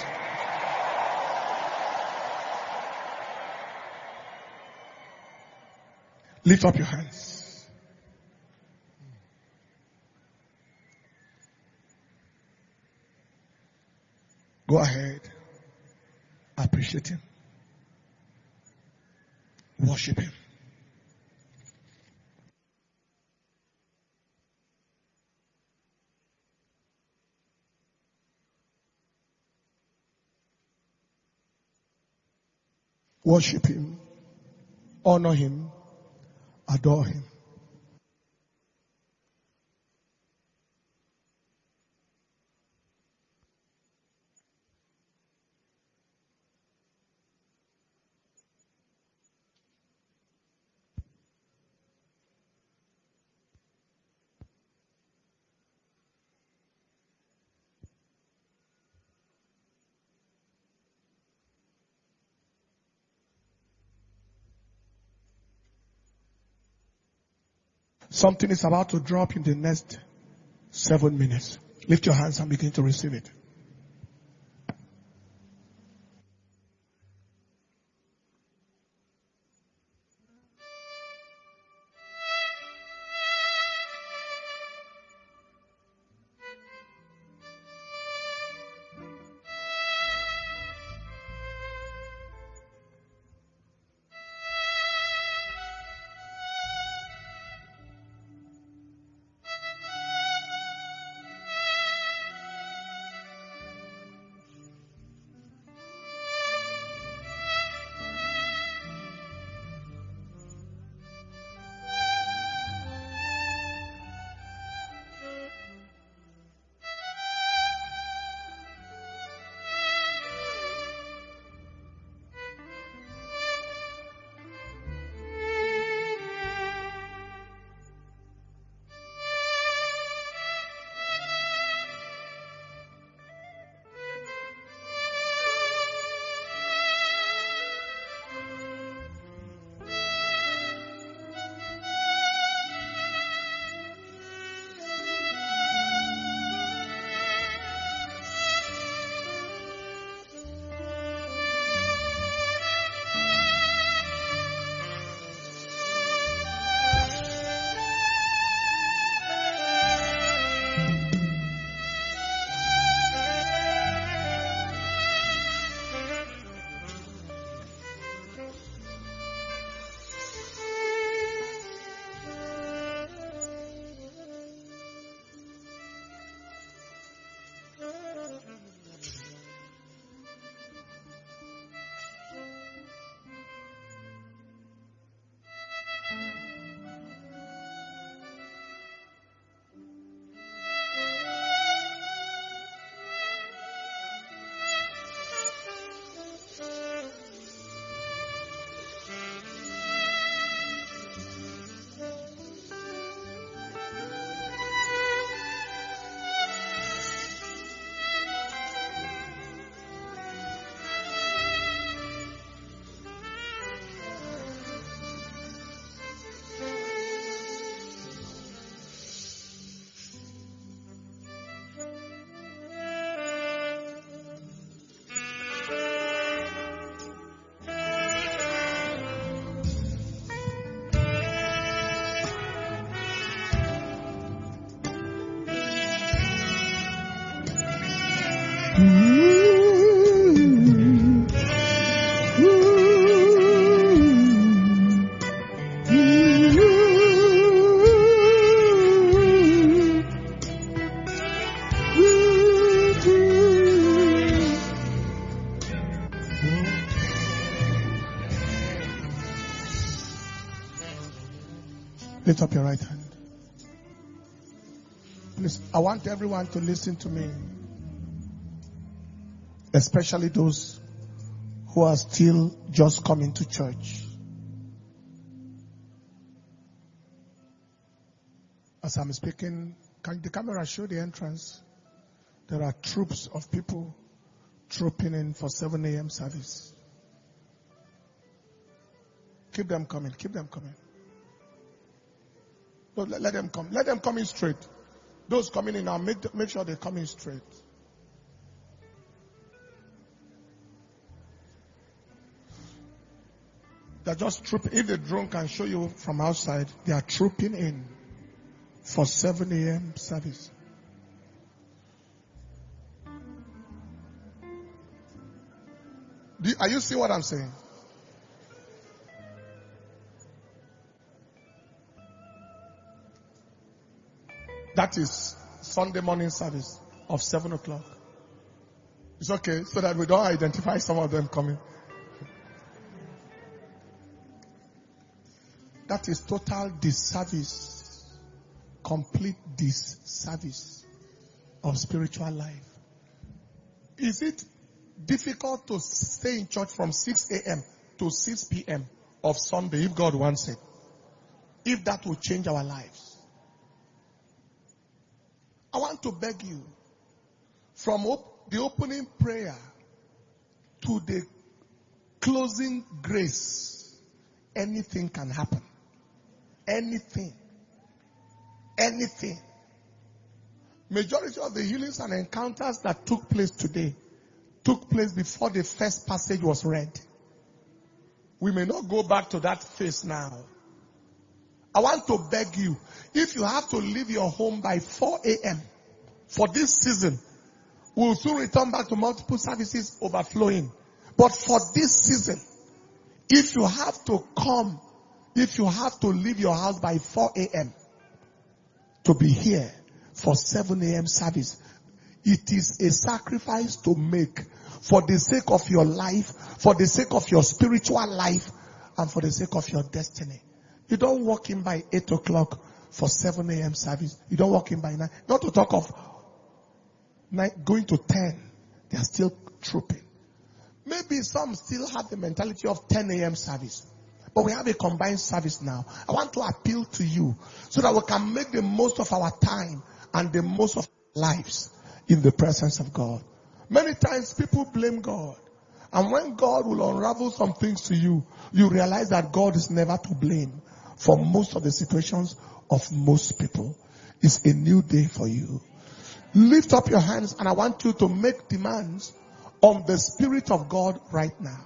Lift up your hands. Go ahead. Appreciate Him. Worship Him. Worship Him. Honor Him. Adore Him. Something is about to drop in the next seven minutes. Lift your hands and begin to receive it. Lift up your right hand. Please, I want everyone to listen to me. Especially those who are still just coming to church. As I'm speaking, can the camera show the entrance? There are troops of people trooping in for seven a.m. service. Keep them coming. Keep them coming. No, let, let them come. Let them come in straight. Those coming in now, make, make sure they come in straight. They're just trooping. If the drone can show you from outside, they are trooping in for seven a.m. service. Do, are you seeing what I'm saying? That is Sunday morning service of seven o'clock. It's okay, so that we don't identify some of them coming. That is total disservice, complete disservice of spiritual life. Is it difficult to stay in church from six a.m. to six p.m. of Sunday if God wants it? If that will change our lives. I want to beg you, from op- the opening prayer to the closing grace, anything can happen. Anything. Anything. Majority of the healings and encounters that took place today took place before the first passage was read. We may not go back to that phase now. I want to beg you, if you have to leave your home by four a.m. for this season, we'll soon return back to multiple services overflowing. But for this season, if you have to come, if you have to leave your house by four a.m. to be here for seven a.m. service, it is a sacrifice to make for the sake of your life, for the sake of your spiritual life, and for the sake of your destiny. You don't walk in by eight o'clock for seven a.m. service. You don't walk in by nine. Not to talk of nine, going to ten. They are still trooping. Maybe some still have the mentality of ten a.m. service. But we have a combined service now. I want to appeal to you so that we can make the most of our time and the most of our lives in the presence of God. Many times people blame God. And when God will unravel some things to you, you realize that God is never to blame for most of the situations of most people. It's a new day for you. Lift up your hands and I want you to make demands on the Spirit of God right now.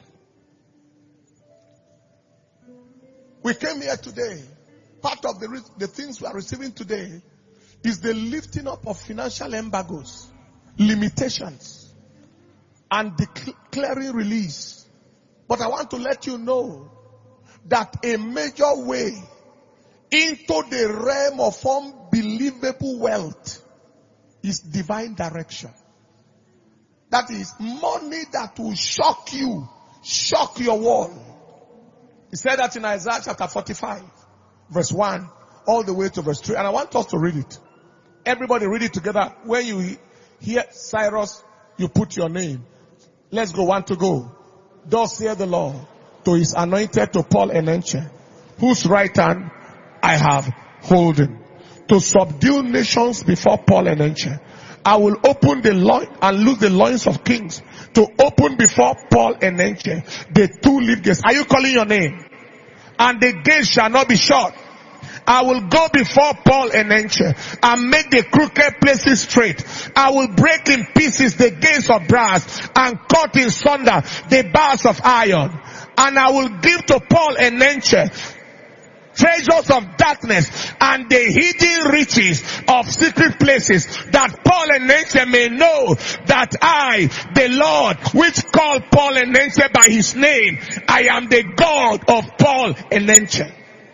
We came here today. Part of the, the things we are receiving today is the lifting up of financial embargoes, limitations, and declaring release. But I want to let you know that a major way into the realm of unbelievable wealth is divine direction. That is money that will shock you, shock your world. He said that in Isaiah chapter forty-five, verse one, all the way to verse three. And I want us to read it. Everybody read it together. When you hear Cyrus, you put your name. Let's go, one to go. Thus saith the Lord to his anointed, to Paul Enenche, whose right hand I have holden, to subdue nations before Paul Enenche. I will open the loin and loose the loins of kings, to open before Paul Enenche the two-leaf gates. Are you calling your name? And the gates shall not be shut. I will go before Paul Enenche and make the crooked places straight. I will break in pieces the gates of brass and cut in sunder the bars of iron. And I will give to Paul Enenche treasures of darkness and the hidden riches of secret places, that Paul Enenche may know that I, the Lord, which called Paul Enenche by his name, I am the God of Paul Enenche.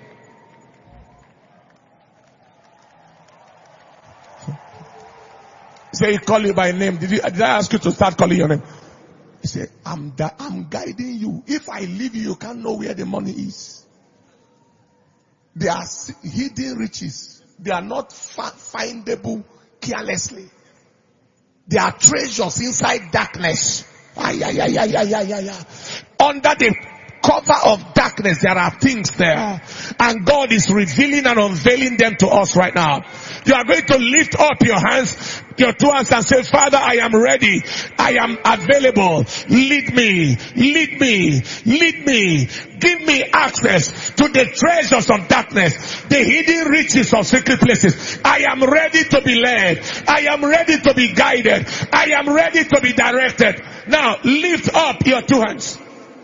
Say, he called you by name. Did, you, did I ask you to start calling your name? He said, I'm, I'm guiding you. If I leave you, you can't know where the money is. They are hidden riches. They are not findable carelessly. They are treasures inside darkness. Ay, ay, ay, ay, ay, ay, ay, ay. Under the cover of darkness, there are things there. And God is revealing and unveiling them to us right now. You are going to lift up your hands, your two hands, and say, Father, I am ready. I am available. Lead me. Lead me. Lead me. Give me access to the treasures of darkness, the hidden riches of secret places. I am ready to be led. I am ready to be guided. I am ready to be directed. Now, lift up your two hands.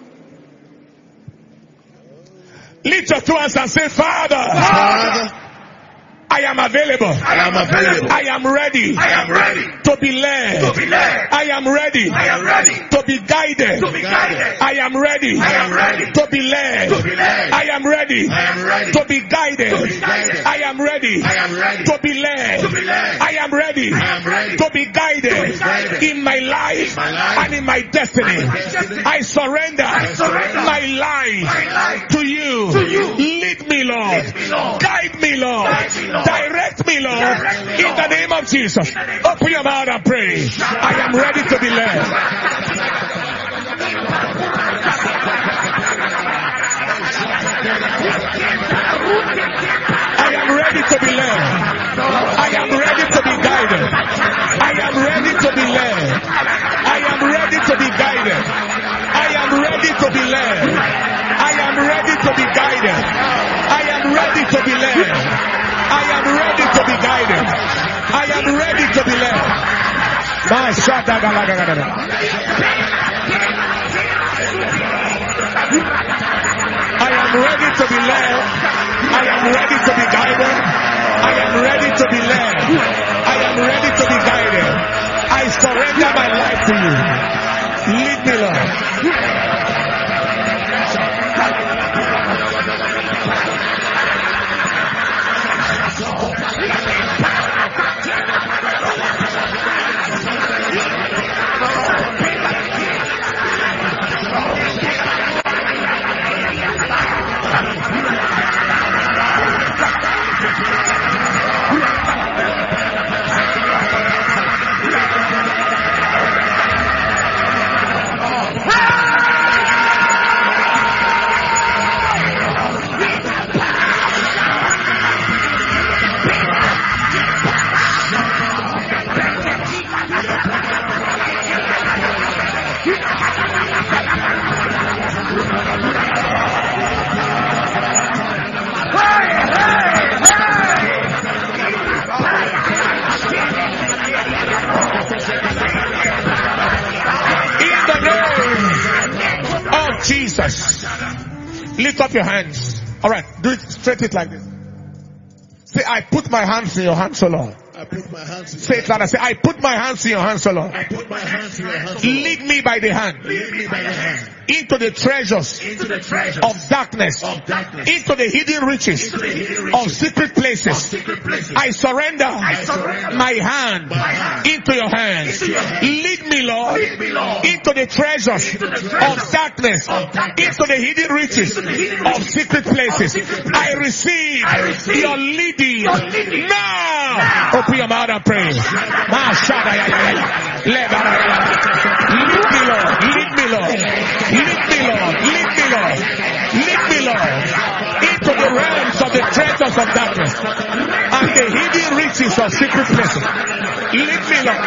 Lift your two hands and say, Father, Father, I am available. I am available. I am ready. I am ready to be led. To be led. I am ready. I am ready to be guided. To be guided. I am ready. I am ready to be led. To be led. I am ready. I am ready to be guided. To be guided. I am ready. I am ready to be led. To be led. I am ready. I am ready to be guided, to be guided in my life, my life and in my destiny. My destiny. I surrender, I surrender my, life my life to you. To you. Lead me, Lord. Lead me, Lord. Guide me, Lord. Guide me, Lord. Direct me, Lord, Direct me, Lord. In the name of Jesus. Open your mouth and pray. I am ready to be led. I am ready to be led. I am ready to be guided. I am ready to be led. I am ready to be guided. I am ready to be led. I am ready to be guided. I am ready to be led. I am ready to be guided. I am ready to be led. I am ready to be led. I am ready to be guided. I am ready to be led. I am ready to be guided. I surrender my life to you. Lead me, Lord. Jesus. Lift up your hands. All right, do it, straight it like this. Say, I put my hands in your hands, O Lord. I put my hands in Say it louder. Say, I put my hands in your hands, O Lord. I put my hands in your hands, O Lord. Lead me by the hand. Lead me by the hand. Into the treasures, into the treasures of darkness, of darkness, into the hidden riches, the hidden riches of, secret places. of secret places. I surrender, I surrender my, hand my hand into your hands. Into your hands. Lead me, Lord, Lead me, Lord, into the treasures, into the treasures of, darkness, of darkness, into the hidden riches the hidden of, secret places. of secret places. I receive, I receive your leading, your leading. Now. now. Open your mouth and pray. Lead me, Lord. Lead me, Lord. Lead me, Lord. Lead me, Lord. Lead me, Lord. Into the realms of the treasures of darkness and the hidden riches of secret places. Lead me, Lord.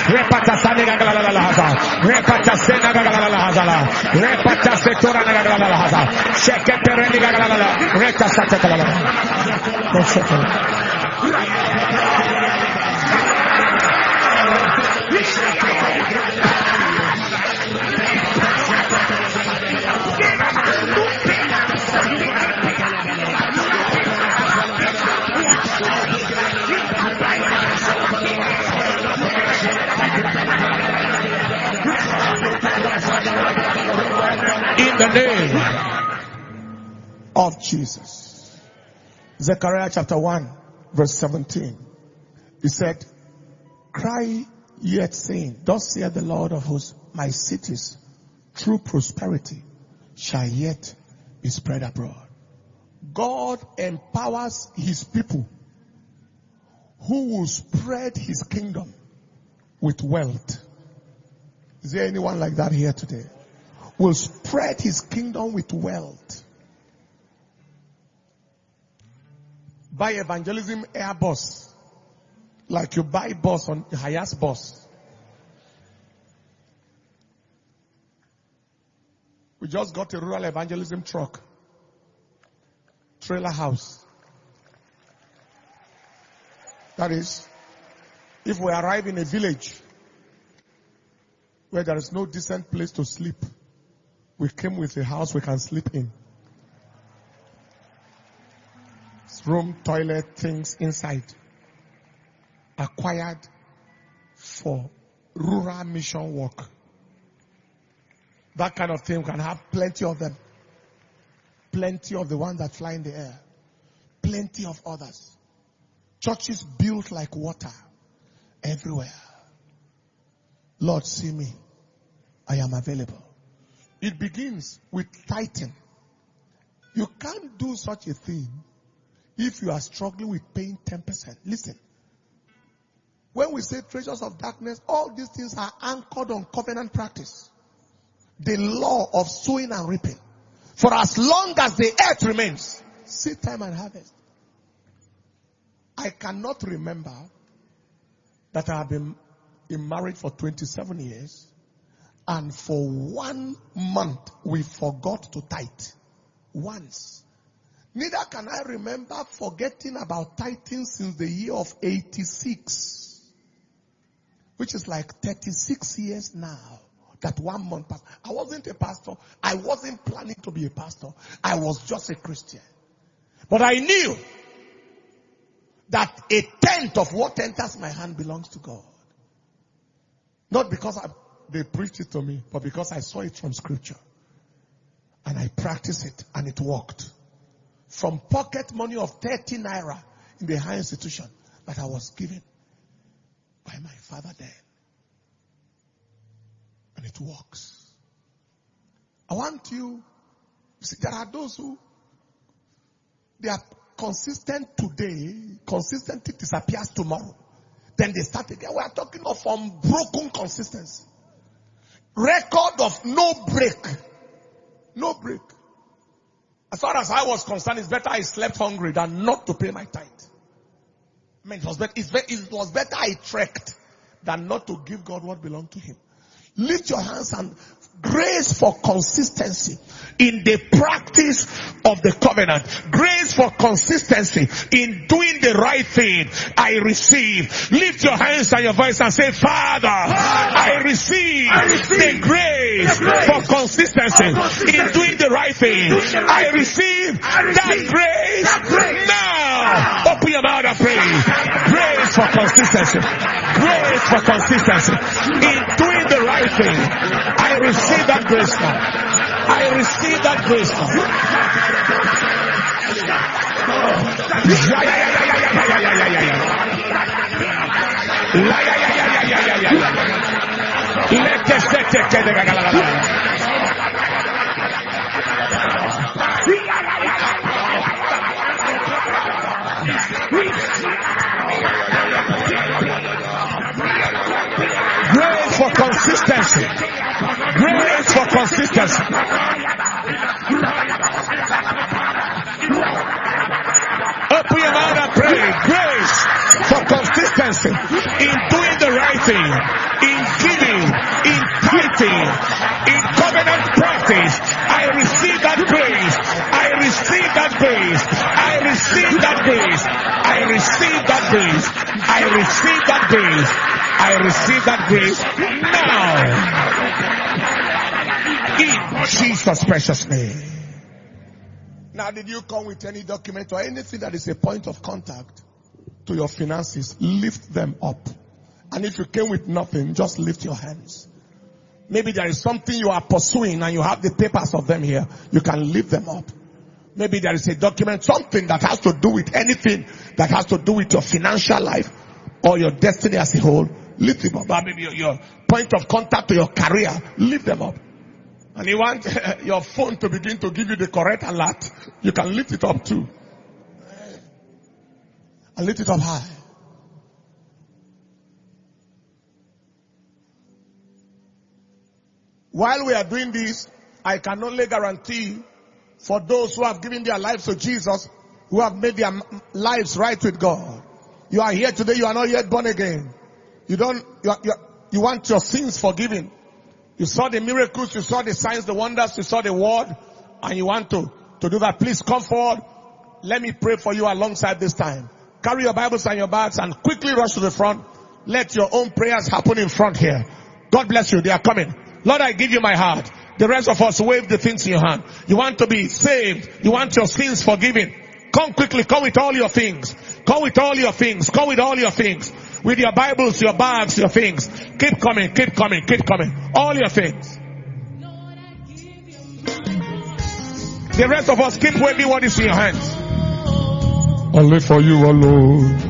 Repata Saniga Galalaza, Repata Sena Galalaza, Repata Setora Galalaza, Sheketereniga Galala, Reta Satakala. In the name of Jesus. Zechariah chapter one verse seventeen. He said, cry yet saying, thus saith the Lord of hosts, my cities through prosperity shall yet be spread abroad. God empowers his people who will spread his kingdom with wealth. Is there anyone like that here today? Will spread his kingdom with wealth. Buy evangelism Airbus, like you buy bus on Hayas bus. We just got a rural evangelism truck, trailer house. That is, if we arrive in a village where there is no decent place to sleep, we came with a house we can sleep in. Room, toilet, things inside. Acquired for rural mission work. That kind of thing, we can have plenty of them. Plenty of the ones that fly in the air. Plenty of others. Churches built like water everywhere. Lord, see me. I am available. It begins with tithing. You can't do such a thing if you are struggling with paying ten percent. Listen. When we say treasures of darkness, all these things are anchored on covenant practice. The law of sowing and reaping. For as long as the earth remains, seed time and harvest. I cannot remember that I have been in marriage for twenty-seven years and for one month we forgot to tithe. Once. Neither can I remember forgetting about tithing since the year of eighty-six. Which is like thirty-six years now. That one month passed. I wasn't a pastor. I wasn't planning to be a pastor. I was just a Christian. But I knew that a tenth of what enters my hand belongs to God. Not because I, they preached it to me, but because I saw it from scripture. And I practiced it and it worked. From pocket money of thirty naira in the higher institution that I was given by my father then. And it works. I want you, see, there are those who, they are consistent today, consistency disappears tomorrow. Then they start again. We are talking of unbroken consistency. Record of no break. No break. As far as I was concerned, it's better I slept hungry than not to pay my tithe. I mean, it was better, it was better I trekked than not to give God what belonged to him. Lift your hands and grace for consistency in the practice of the covenant. Grace for consistency in doing the right thing. I receive. Lift your hands and your voice and say, Father, I receive, I receive the, grace the grace for consistency in doing the right thing. I receive, I receive that grace, that grace now. now. Open your mouth and pray. Grace for consistency. Grace for consistency in doing the right thing. I receive that grace now. I receive that grace now. Grace for consistency. Grace for consistency. Open your mouth and pray. Grace for consistency in doing the right thing. I receive that grace now. In Jesus' precious name. Now, did you come with any document or anything that is a point of contact to your finances? Lift them up. And if you came with nothing, just lift your hands. Maybe there is something you are pursuing and you have the papers of them here. You can lift them up. Maybe there is a document, something that has to do with anything that has to do with your financial life or your destiny as a whole. Lift them up. Or maybe your, your point of contact to your career. Lift them up. And you want your phone to begin to give you the correct alert. You can lift it up too. And lift it up high. While we are doing this, I can only guarantee for those who have given their lives to Jesus, who have made their lives right with God. You are here today, you are not yet born again. You don't, you, are, you, are, you want your sins forgiven. You saw the miracles, you saw the signs, the wonders, you saw the word, and you want to, to do that. Please come forward. Let me pray for you alongside this time. Carry your Bibles and your bags and quickly rush to the front. Let your own prayers happen in front here. God bless you. They are coming. Lord, I give you my heart. The rest of us wave the things in your hand. You want to be saved. You want your sins forgiven. Come quickly. Come with all your things. Come with all your things. Come with all your things. With your Bibles, your bags, your things. Keep coming. Keep coming. Keep coming. All your things. The rest of us keep waving what is in your hands. Only for you alone.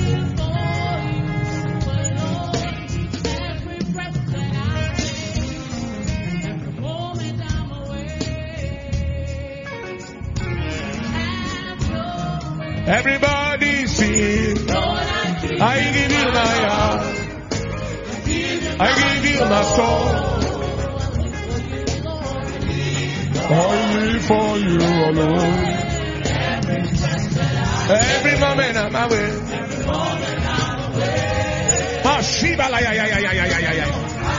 Everybody sing. I give you my heart. I give you my soul. Only for you alone. Every moment I'm away. Ah, Shiva, la, ya, ya, ya, ya, ya, ya, ya.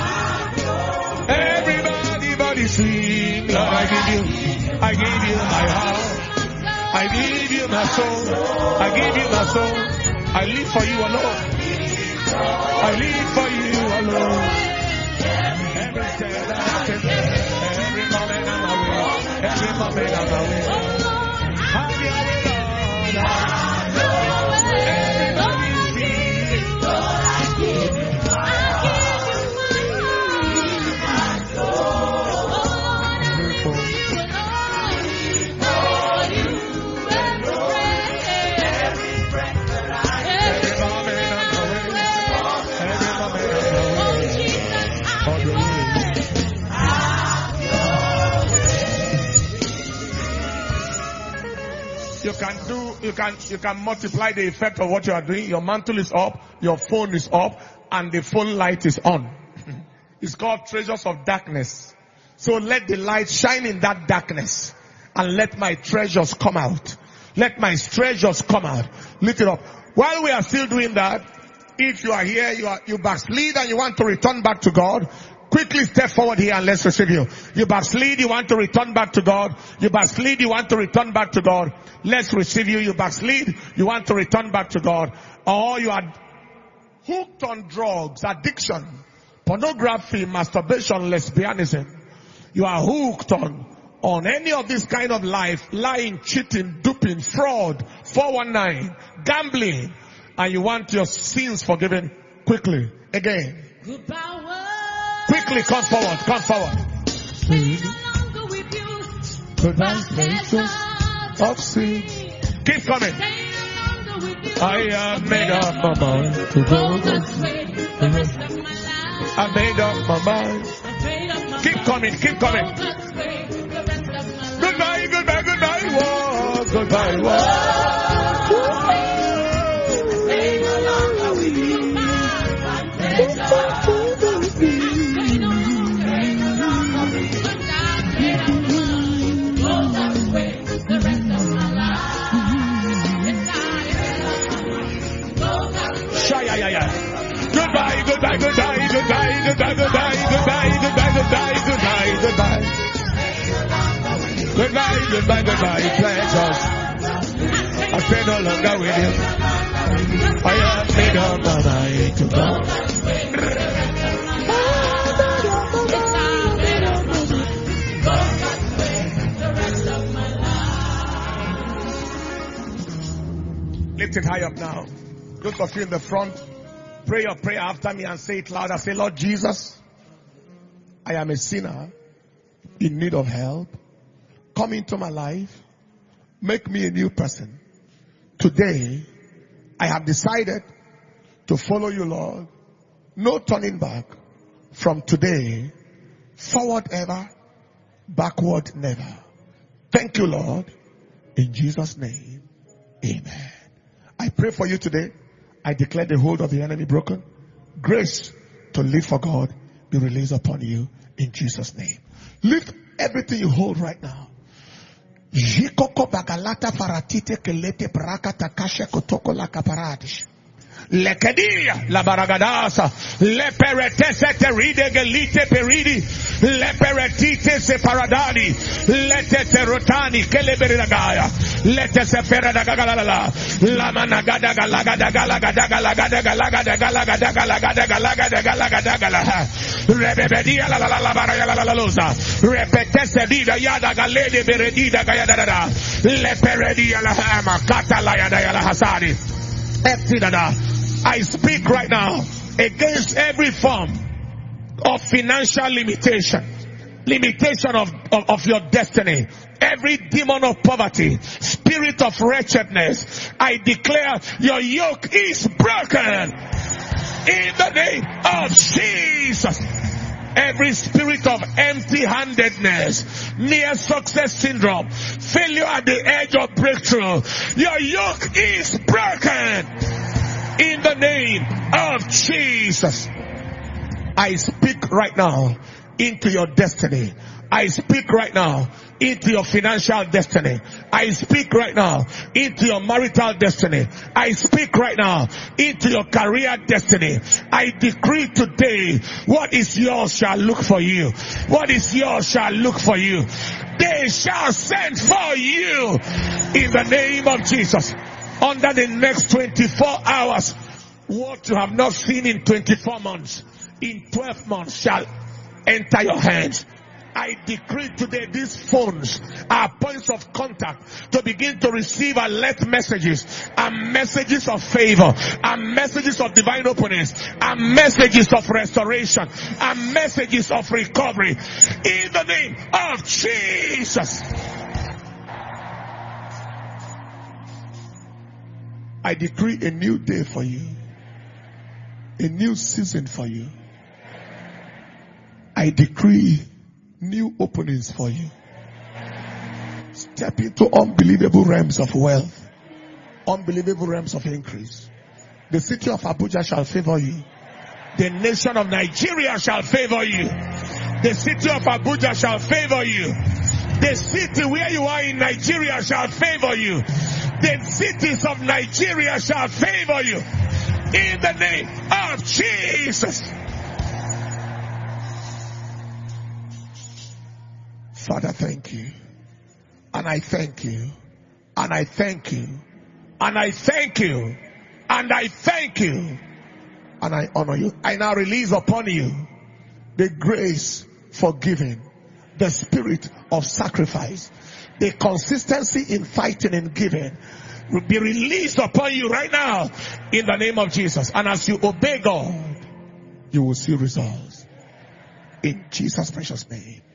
Everybody, body sing. Lord, I give you, I give you my heart. I give you my soul. I give you my soul. I live for you alone. I live for you alone. Every step that I take, every moment I'm away. Every moment I'm away. Have your way, Lord. Everybody sing. Lord, I give you, I give you my soul. You can do, you can, you can multiply the effect of what you are doing. Your mantle is up, your phone is up, and the phone light is on. It's called treasures of darkness. So let the light shine in that darkness, and let my treasures come out. Let my treasures come out. Lift it up. While we are still doing that, if you are here, you are, you backslid and you want to return back to God, quickly step forward here and let's receive you. You backslid, you want to return back to God. You backslid, you want to return back to God. Let's receive you. You backslid, you want to return back to God. Or you are hooked on drugs, addiction, pornography, masturbation, lesbianism. You are hooked on, on any of this kind of life, lying, cheating, duping, fraud, four one nine, gambling, and you want your sins forgiven. Quickly, again. Quickly, come forward, come forward. Goodbye, places of sin. Keep coming. I have made up my mind to go this way. I made up my mind. Keep coming, keep coming. Goodbye, goodbye, goodbye, war. Goodbye, war. Goodbye, goodbye, goodbye, goodbye, goodbye, goodbye, goodbye, goodbye, goodbye, goodbye, goodbye. Goodbye, goodbye, goodbye, pleasures. I stay no longer with you. I have made up my mind to go. Lift it high up now. Those of you in the front, pray your prayer after me and say it louder. Say, Lord Jesus, I am a sinner in need of help. Come into my life. Make me a new person. Today, I have decided to follow you, Lord. No turning back. From today, forward ever, backward never. Thank you, Lord. In Jesus' name, amen. I pray for you today. I declare the hold of the enemy broken. Grace to live for God be released upon you in Jesus' name. Lift everything you hold right now. Jikoko bagalata faratite kelete prakata kashe kotoko la kaparadish. Lekedia la baragadasa le peretese teride gelite peridi le peretite se paradani lete terotani keleberidagaya lete se feradagagalala la managada galagada galagada galagada galagada galagada galagada galagada galagada galagada rebebedia la la la baraya la la loza repetese vida yada galede beredida gayada le peredia la hama kata la yada la hasadi eptidada. I speak right now against every form of financial limitation, limitation of, of, of your destiny, every demon of poverty, spirit of wretchedness. I declare your yoke is broken in the name of Jesus. Every spirit of empty-handedness, near success syndrome, failure at the edge of breakthrough, your yoke is broken. In the name of Jesus, I speak right now into your destiny. I speak right now into your financial destiny. I speak right now into your marital destiny. I speak right now into your career destiny. I decree today, what is yours shall look for you. What is yours shall look for you. They shall send for you in the name of Jesus. Under the next twenty-four hours, what you have not seen in twenty-four months, in twelve months shall enter your hands. I decree today these phones are points of contact to begin to receive alert messages and messages of favor and messages of divine openings and messages of restoration and messages of recovery in the name of Jesus. I decree a new day for you. A new season for you. I decree new openings for you. Step into unbelievable realms of wealth. Unbelievable realms of increase. The city of Abuja shall favor you. The nation of Nigeria shall favor you. The city of Abuja shall favor you. The city where you are in Nigeria shall favor you. The cities of Nigeria shall favor you. In the name of Jesus. Father, thank you. And I thank you. And I thank you. And I thank you. And I thank you. And I honor you. I now release upon you the grace for giving, the spirit of sacrifice, the consistency in fighting and giving will be released upon you right now in the name of Jesus. And as you obey God, you will see results. In Jesus' precious name.